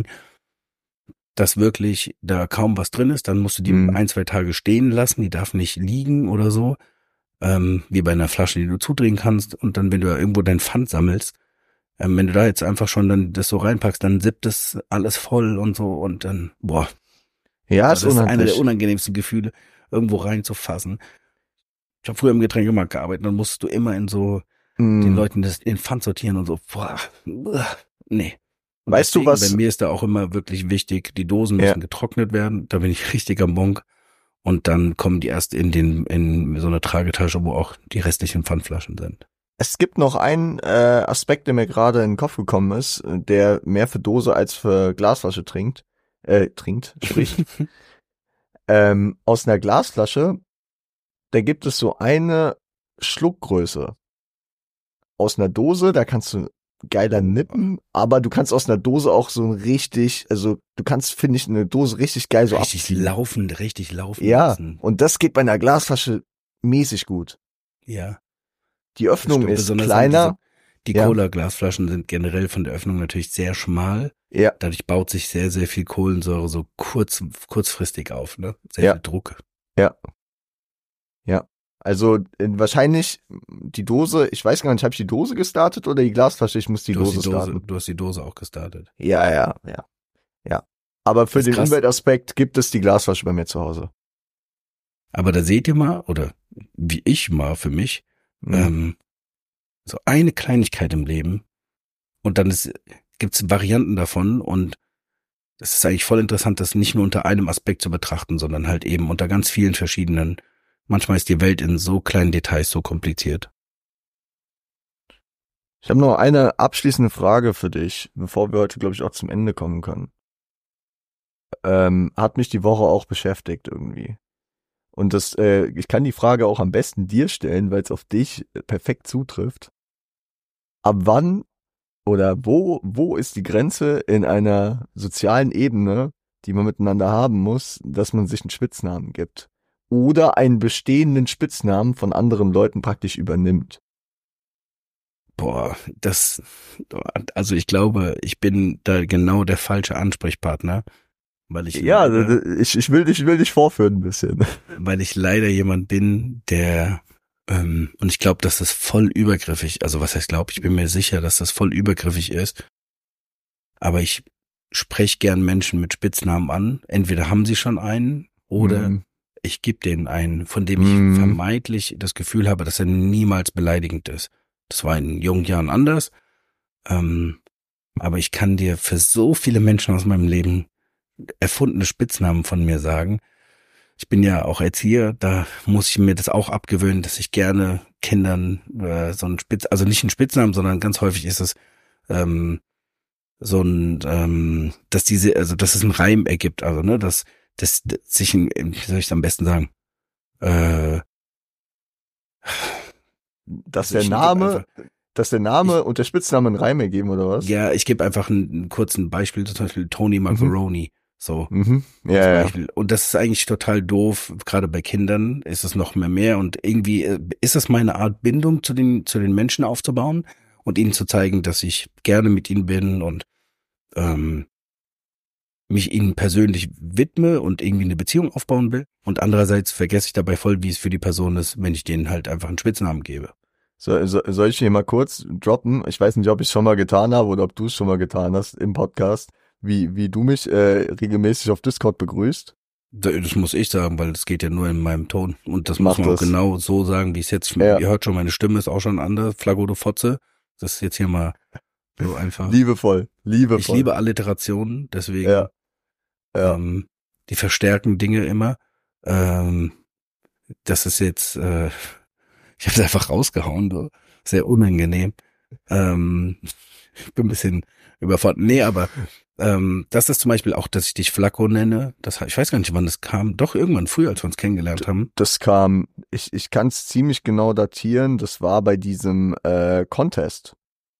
dass wirklich da kaum was drin ist. Dann musst du die Mhm. ein, zwei Tage stehen lassen, die darf nicht liegen oder so, ähm, wie bei einer Flasche, die du zudrehen kannst. Und dann, wenn du irgendwo dein Pfand sammelst, ähm, wenn du da jetzt einfach schon dann das so reinpackst, dann sippt es alles voll und so und dann, boah, Ja, das ist ist einer der unhandlich. unangenehmsten Gefühle, irgendwo reinzufassen. Ich habe früher im Getränkemarkt gearbeitet, dann musst du immer in so den Mhm. Leuten das in Pfand sortieren und so, boah, uah, nee. Und Weißt du deswegen, was? bei mir ist da auch immer wirklich wichtig, die Dosen Ja. müssen getrocknet werden, da bin ich richtig am Monk. Und dann kommen die erst in den in so eine Tragetasche, wo auch die restlichen Pfandflaschen sind. Es gibt noch einen äh, Aspekt, der mir gerade in den Kopf gekommen ist, äh, der mehr für Dose als für Glasflasche trinkt. Äh, trinkt, sprich. ähm, aus einer Glasflasche, da gibt es so eine Schluckgröße. Aus einer Dose, da kannst du geiler nippen, aber du kannst aus einer Dose auch so ein richtig, also du kannst, finde ich, eine Dose richtig geil so richtig abziehen. laufend, richtig laufen Ja, lassen. und das geht bei einer Glasflasche mäßig gut. Ja, Die das Öffnung stimmt. ist Besonders kleiner. Die Ja. Cola-Glasflaschen sind generell von der Öffnung natürlich sehr schmal. Ja, Dadurch baut sich sehr, sehr viel Kohlensäure so kurz, kurzfristig auf, ne? Sehr Ja. viel Druck. ja. Ja. Also äh, wahrscheinlich die Dose, ich weiß gar nicht, habe ich die Dose gestartet oder die Glasflasche? Ich muss die Du hast Dose die Dose, starten. du hast die Dose auch gestartet. Ja, ja, ja, ja. Aber für Das ist den krass. Umweltaspekt gibt es die Glasflasche bei mir zu Hause. Aber da seht ihr mal, oder wie ich mal für mich, Mhm. ähm, so eine Kleinigkeit im Leben und dann ist, gibt's Varianten davon und das ist eigentlich voll interessant, das nicht nur unter einem Aspekt zu betrachten, sondern halt eben unter ganz vielen verschiedenen. Manchmal ist die Welt in so kleinen Details so kompliziert. Ich habe noch eine abschließende Frage für dich, bevor wir heute, glaube ich, auch zum Ende kommen können. Ähm, hat mich die Woche auch beschäftigt irgendwie. Und das, äh, ich kann die Frage auch am besten dir stellen, weil es auf dich perfekt zutrifft. Ab wann oder wo, wo ist die Grenze in einer sozialen Ebene, die man miteinander haben muss, dass man sich einen Spitznamen gibt? Oder einen bestehenden Spitznamen von anderen Leuten praktisch übernimmt? Boah, das, also ich glaube, ich bin da genau der falsche Ansprechpartner, weil ich Ja, leider, ich, ich will dich, ich will dich vorführen ein bisschen. weil ich leider jemand bin, der ähm, und ich glaube, dass das voll übergriffig, also was heißt glaube, ich bin mir sicher, dass das voll übergriffig ist, aber ich spreche gern Menschen mit Spitznamen an, entweder haben sie schon einen oder Mhm. ich gebe denen einen, von dem ich Mhm. vermeintlich das Gefühl habe, dass er niemals beleidigend ist. Das war in jungen Jahren anders, ähm, aber ich kann dir für so viele Menschen aus meinem Leben erfundene Spitznamen von mir sagen. Ich bin ja auch Erzieher, da muss ich mir das auch abgewöhnen, dass ich gerne Kindern äh, so einen Spitz, also nicht einen Spitznamen, sondern ganz häufig ist es ähm, so ein, ähm, dass diese, also dass es einen Reim ergibt, also ne, dass das sich, ein, wie soll ich es am besten sagen, äh, Dass also der ich gebe Name, einfach, dass der Name ich, und der Spitzname einen Reim ergeben, oder was? ja, ich gebe einfach einen, einen kurzen Beispiel, zum Beispiel Tony Mhm. Macaroni, so. Mhm. als Ja, ja. Beispiel. Und das ist eigentlich total doof. Gerade bei Kindern ist es noch mehr mehr. Und irgendwie äh, ist es meine Art, Bindung zu den, zu den Menschen aufzubauen und ihnen zu zeigen, dass ich gerne mit ihnen bin und ähm, mich ihnen persönlich widme und irgendwie eine Beziehung aufbauen will. Und andererseits vergesse ich dabei voll, wie es für die Person ist, wenn ich denen halt einfach einen Spitznamen gebe. So, so, soll ich hier mal kurz droppen? Ich weiß nicht, ob ich es schon mal getan habe oder ob du es schon mal getan hast im Podcast, wie, wie du mich äh, regelmäßig auf Discord begrüßt. Das muss ich sagen, weil das geht ja nur in meinem Ton. Und das Mach muss man auch das. genau so sagen, wie es jetzt, Ja. ihr hört schon, meine Stimme ist auch schon anders. Flaggo, du Fotze. Das ist jetzt hier mal so einfach. Liebevoll, liebevoll. Ich liebe Alliterationen, deswegen Ja, ja. ähm, die verstärken Dinge immer. Ähm, das ist jetzt, äh, ich habe es einfach rausgehauen, so. Sehr unangenehm. Ähm, ich bin ein bisschen überfordert. Nee, aber ähm, das ist zum Beispiel auch, dass ich dich Flacco nenne. Das, ich weiß gar nicht, wann das kam. Doch irgendwann früher, als wir uns kennengelernt haben. Das kam, ich, ich kann es ziemlich genau datieren, das war bei diesem äh, Contest,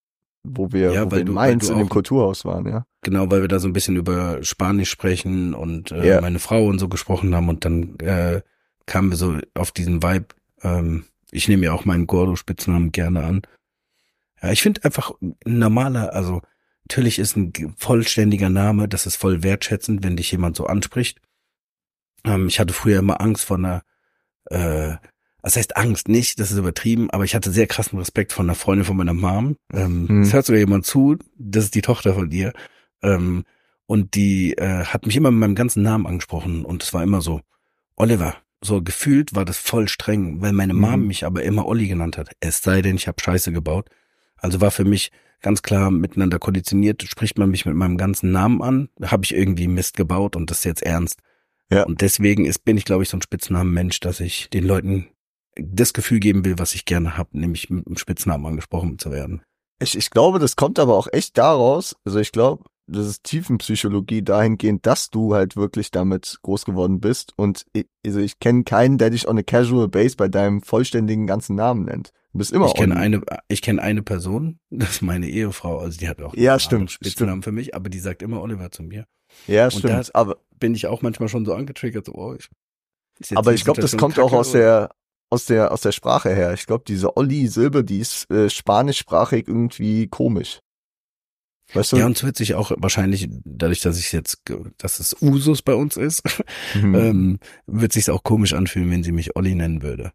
wo wir, Ja, wo wir weil in du, weil Mainz du in dem auch, Kulturhaus waren, ja. genau, weil wir da so ein bisschen über Spanisch sprechen und äh, Ja. meine Frau und so gesprochen haben und dann äh, kamen wir so auf diesen Vibe. Ähm, ich nehme ja auch meinen Gordo-Spitznamen gerne an. Ja, ich finde einfach ein normaler, also natürlich ist ein ge- vollständiger Name, das ist voll wertschätzend, wenn dich jemand so anspricht. Ähm, ich hatte früher immer Angst vor einer, äh, das heißt Angst nicht, das ist übertrieben, aber ich hatte sehr krassen Respekt vor einer Freundin von meiner Mom. Ähm, Hm. Es hört sogar jemand zu, das ist die Tochter von ihr. Ähm, und die äh, hat mich immer mit meinem ganzen Namen angesprochen und es war immer so, Oliver. So gefühlt war das voll streng, weil meine Mom Mhm. mich aber immer Olli genannt hat. Es sei denn, ich habe Scheiße gebaut. Also war für mich ganz klar miteinander konditioniert, spricht man mich mit meinem ganzen Namen an, habe ich irgendwie Mist gebaut und das ist jetzt ernst. Ja. Und deswegen ist, bin ich, glaube ich, so ein Spitznamenmensch, dass ich den Leuten das Gefühl geben will, was ich gerne habe, nämlich mit einem Spitznamen angesprochen zu werden. Ich, ich glaube, das kommt aber auch echt daraus, also ich glaube, das ist Tiefenpsychologie dahingehend, dass du halt wirklich damit groß geworden bist und ich, also ich kenne keinen, der dich on a casual base bei deinem vollständigen ganzen Namen nennt. Du bist immer Ich kenne Olli. eine, ich kenne eine Person, das ist meine Ehefrau, also die hat auch Ja, einen stimmt, anderen Spitznamen für mich, aber die sagt immer Oliver zu mir. Ja, Und stimmt, da aber bin ich auch manchmal schon so angetriggert, so, oh, ich, ist jetzt aber die ich glaube, das Situation kommt auch kacke aus oder- der aus der aus der Sprache her. Ich glaube, diese Olli-Silbe, die ist äh, spanischsprachig irgendwie komisch. Weißt du? Ja, und es wird sich auch wahrscheinlich, dadurch, dass ich jetzt, ge- dass es Usus bei uns ist, Mhm. ähm, wird sich's auch komisch anfühlen, wenn sie mich Olli nennen würde.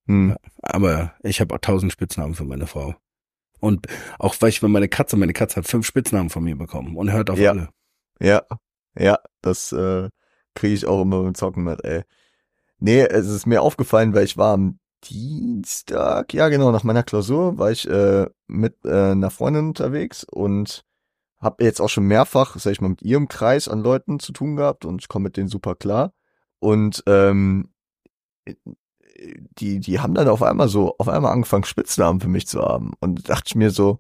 Hm. Aber ich habe auch tausend Spitznamen für meine Frau. Und auch weil ich für meine Katze, meine Katze hat fünf Spitznamen von mir bekommen und hört auf Ja, alle. ja, ja, das äh, kriege ich auch immer beim Zocken mit, ey. Nee, es ist mir aufgefallen, weil ich war am Dienstag, ja genau, nach meiner Klausur war ich äh, mit äh, einer Freundin unterwegs und habe jetzt auch schon mehrfach, sag ich mal, mit ihrem Kreis an Leuten zu tun gehabt und ich komme mit denen super klar. Und ähm, die, die haben dann auf einmal so, auf einmal angefangen, Spitznamen für mich zu haben. Und dachte ich mir so,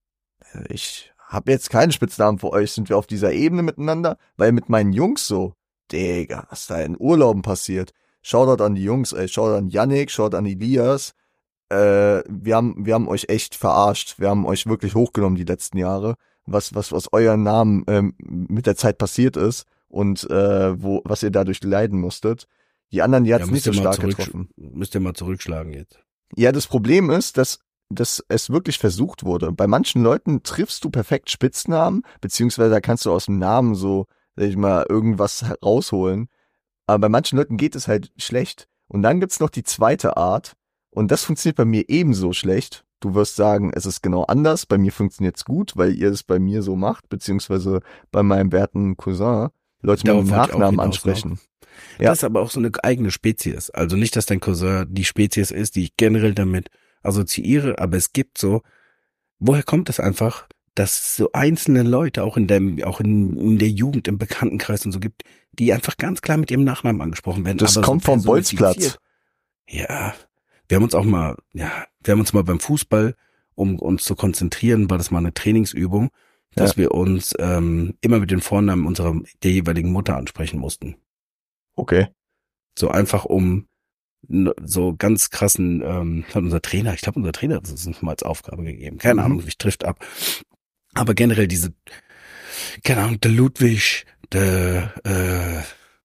ich habe jetzt keinen Spitznamen für euch, sind wir auf dieser Ebene miteinander? Weil mit meinen Jungs so, Digga, was da in Urlauben passiert. Shoutout an die Jungs, ey, Shoutout an Yannick, Shoutout an Elias. Äh, wir haben, wir haben euch echt verarscht. Wir haben euch wirklich hochgenommen die letzten Jahre. Was, was, was euren Namen ähm, mit der Zeit passiert ist und äh, wo, was ihr dadurch leiden musstet. Die anderen, die hat's Ja, nicht müsst so ihr mal stark zurück, getroffen. müsst ihr mal zurückschlagen jetzt. Ja, das Problem ist, dass, dass es wirklich versucht wurde. Bei manchen Leuten triffst du perfekt Spitznamen, beziehungsweise da kannst du aus dem Namen so, sag ich mal, irgendwas rausholen. Aber bei manchen Leuten geht es halt schlecht. Und dann gibt's noch die zweite Art. Und das funktioniert bei mir ebenso schlecht. Du wirst sagen, es ist genau anders. Bei mir funktioniert's gut, weil ihr es bei mir so macht, beziehungsweise bei meinem werten Cousin. Leute mit dem Darauf wollte ich auch Nachnamen hinaus ansprechen. noch. Ja. Das ist aber auch so eine eigene Spezies. Also nicht, dass dein Cousin die Spezies ist, die ich generell damit assoziiere, aber es gibt so, woher kommt es einfach, dass es so einzelne Leute auch in dem, auch in, in der Jugend, im Bekanntenkreis und so gibt, die einfach ganz klar mit ihrem Nachnamen angesprochen werden. Das aber kommt so vom Bolzplatz. personifiziert. Ja, wir haben uns auch mal, ja, wir haben uns mal beim Fußball, um uns zu konzentrieren, war das mal eine Trainingsübung, dass Ja. wir uns ähm, immer mit den Vornamen unserer der jeweiligen Mutter ansprechen mussten. Okay. So einfach um n- so ganz krassen, ähm, hat unser Trainer, ich glaube unser Trainer hat es uns mal als Aufgabe gegeben. Keine Mhm. Ahnung, wie trifft ab. Aber generell diese, keine Ahnung, der Ludwig, der, äh,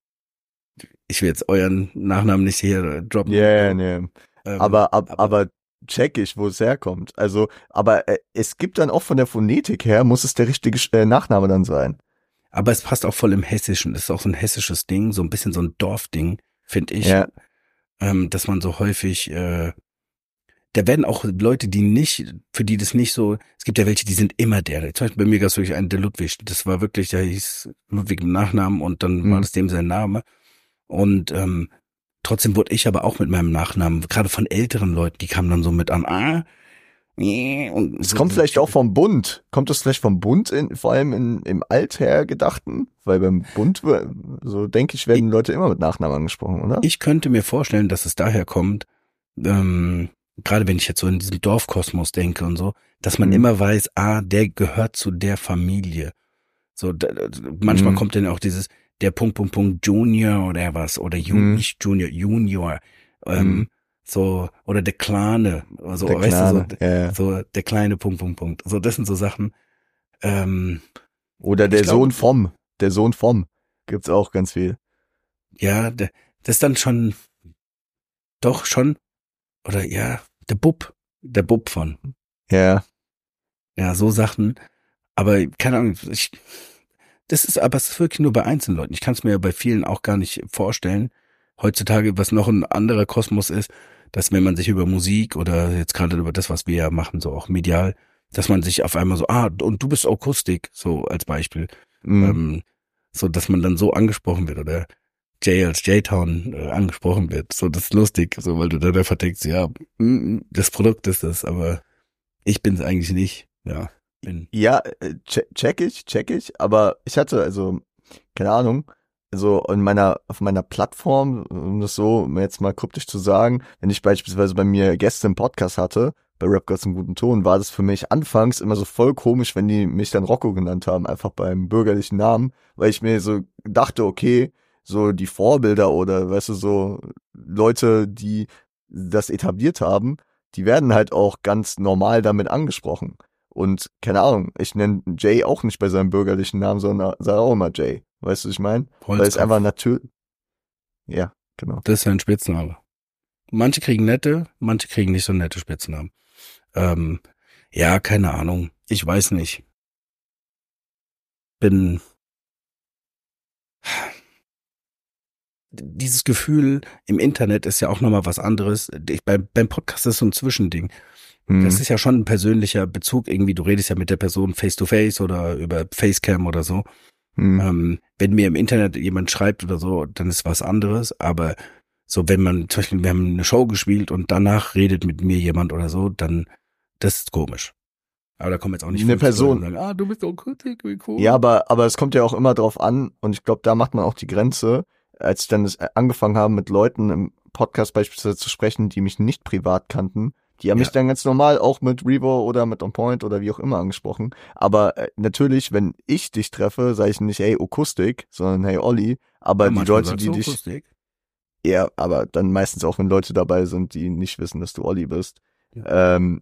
ich will jetzt euren Nachnamen nicht hier äh, droppen. Ja, yeah, nee. Ähm, Aber, ab, aber check ich, wo es herkommt. Also, aber äh, es gibt dann auch von der Phonetik her, muss es der richtige äh, Nachname dann sein. Aber es passt auch voll im Hessischen. Es ist auch so ein hessisches Ding, so ein bisschen so ein Dorfding, finde ich. Ja. Ähm, dass man so häufig, äh, da werden auch Leute, die nicht, für die das nicht so, es gibt ja welche, die sind immer der. Zum Beispiel bei mir gab es wirklich einen, der Ludwig. Das war wirklich, der hieß Ludwig im Nachnamen und dann Mhm. war das dem sein Name. Und ähm, trotzdem wurde ich aber auch mit meinem Nachnamen, gerade von älteren Leuten, die kamen dann so mit an, ah, nee, und Es so, kommt so, vielleicht auch vom Bund. Kommt das vielleicht vom Bund, in, vor allem in, im Althergedachten? Weil beim Bund, wir- so denke ich, werden Leute immer mit Nachnamen angesprochen, oder? Ich könnte mir vorstellen, dass es daher kommt, ähm, gerade wenn ich jetzt so in diesem Dorfkosmos denke und so, dass man Mhm. immer weiß, ah, der gehört zu der Familie. So, da, da- manchmal Mhm. kommt dann auch dieses, der Punkt, Punkt, Punkt, Junior oder was, oder Ju, Mhm. nicht Junior, Junior, ähm, Mhm. so, oder der Kleine, also, Der weißt Kleine, du, so, ja, ja. so, der kleine Punkt, Punkt, Punkt. So, das sind so Sachen, ähm, Oder der ich glaube, Sohn vom. Der Sohn vom. Gibt's auch ganz viel. ja, der, das ist dann schon, doch schon, oder ja, der Bub, der Bub von. Ja. Ja, so Sachen. Aber keine Ahnung, ich, das ist aber es ist wirklich nur bei einzelnen Leuten. Ich kann es mir ja bei vielen auch gar nicht vorstellen. Heutzutage, was noch ein anderer Kosmos ist, dass wenn man sich über Musik oder jetzt gerade über das, was wir ja machen, so auch medial, dass man sich auf einmal so, ah, und du bist Akustik, so als Beispiel, Mhm. ähm, so dass man dann so angesprochen wird oder Jay als J-Town äh, angesprochen wird. So, das ist lustig, so, weil du dann einfach denkst, ja, mm, das Produkt ist das, aber ich bin es eigentlich nicht, ja. Bin. Ja, äh, che- check ich, check ich, aber ich hatte, also, keine Ahnung, also in meiner, auf meiner Plattform, um das so um jetzt mal kryptisch zu sagen, wenn ich beispielsweise bei mir Gäste im Podcast hatte, bei Rap Gods im guten Ton, war das für mich anfangs immer so voll komisch, wenn die mich dann Rocco genannt haben, einfach beim bürgerlichen Namen, weil ich mir so dachte, okay, so die Vorbilder oder, weißt du, so Leute, die das etabliert haben, die werden halt auch ganz normal damit angesprochen. Und keine Ahnung, ich nenne Jay auch nicht bei seinem bürgerlichen Namen, sondern sage auch immer Jay. Weißt du, was ich meine? Weil es Holzkopf. einfach natürlich. Ja, genau. Das ist sein Spitzname. Manche kriegen nette, manche kriegen nicht so nette Spitznamen. Ähm, ja, keine Ahnung. Ich weiß nicht. Bin. dieses Gefühl im Internet ist ja auch nochmal was anderes. Ich, beim, beim Podcast ist so ein Zwischending. Hm. Das ist ja schon ein persönlicher Bezug irgendwie. Du redest ja mit der Person face to face oder über Facecam oder so. Hm. Ähm, wenn mir im Internet jemand schreibt oder so, dann ist was anderes. Aber so, wenn man, zum Beispiel, wir haben eine Show gespielt und danach redet mit mir jemand oder so, dann, das ist komisch. Aber da kommen jetzt auch nicht Eine Person. Leute und sagen, ah, du bist so wie cool. Ja, aber, aber es kommt ja auch immer drauf an, und ich glaube, da macht man auch die Grenze, als ich dann das angefangen habe, mit Leuten im Podcast beispielsweise zu sprechen, die mich nicht privat kannten. Die haben Ja. mich dann ganz normal auch mit Revo oder mit On Point oder wie auch immer angesprochen. Aber äh, natürlich, wenn ich dich treffe, sage ich nicht, hey, Akustik, sondern hey, Olli. Aber Ja, die manchmal Leute, sagst die du dich, Akustik. ja, aber dann meistens auch, wenn Leute dabei sind, die nicht wissen, dass du Olli bist. Ja. Ähm,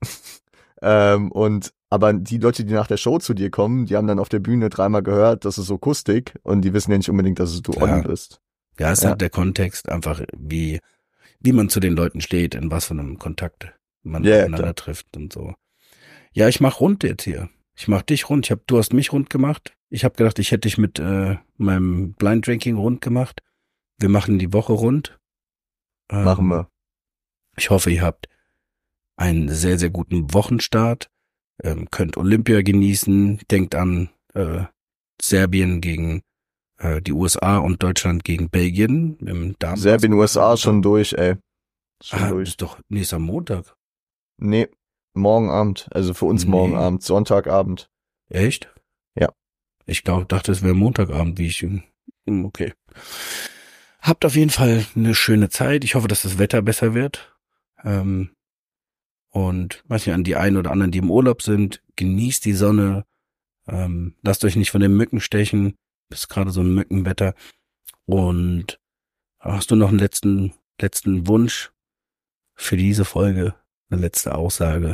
ähm, und aber die Leute, die nach der Show zu dir kommen, die haben dann auf der Bühne dreimal gehört, das ist Akustik, und die wissen ja nicht unbedingt, dass es du Klar. Olli bist. Ja, es ist Ja. halt der Kontext, einfach wie, wie man zu den Leuten steht, in was für einem Kontakt man Ja, ja, aufeinander klar. trifft und so. Ja, ich mach rund jetzt hier. Ich mach dich rund. Ich hab, du hast mich rund gemacht. Ich habe gedacht, ich hätte dich mit äh, meinem Blind Drinking rund gemacht. Wir machen die Woche rund. Ähm, Machen wir. Ich hoffe, ihr habt einen sehr, sehr guten Wochenstart. Ähm, könnt Olympia genießen. Denkt an äh, Serbien gegen äh, die U S A und Deutschland gegen Belgien. Im Damen- Serbien, U S A schon durch, ey. Schon Ah, durch. ist doch nächster Montag. Nee, morgen Abend. Also für uns Nee. morgen Abend, Sonntagabend. Echt? Ja. Ich glaube, dachte, es wäre Montagabend, wie ich. Hm, Okay. Habt auf jeden Fall eine schöne Zeit. Ich hoffe, dass das Wetter besser wird. Ähm, und weiß nicht, an die einen oder anderen, die im Urlaub sind, genießt die Sonne. Ähm, lasst euch nicht von den Mücken stechen. Ist gerade so ein Mückenwetter. Und hast du noch einen letzten, letzten Wunsch für diese Folge? Eine letzte Aussage?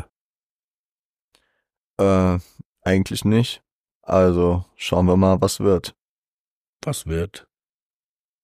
Äh, eigentlich nicht. Also schauen wir mal, was wird. Was wird?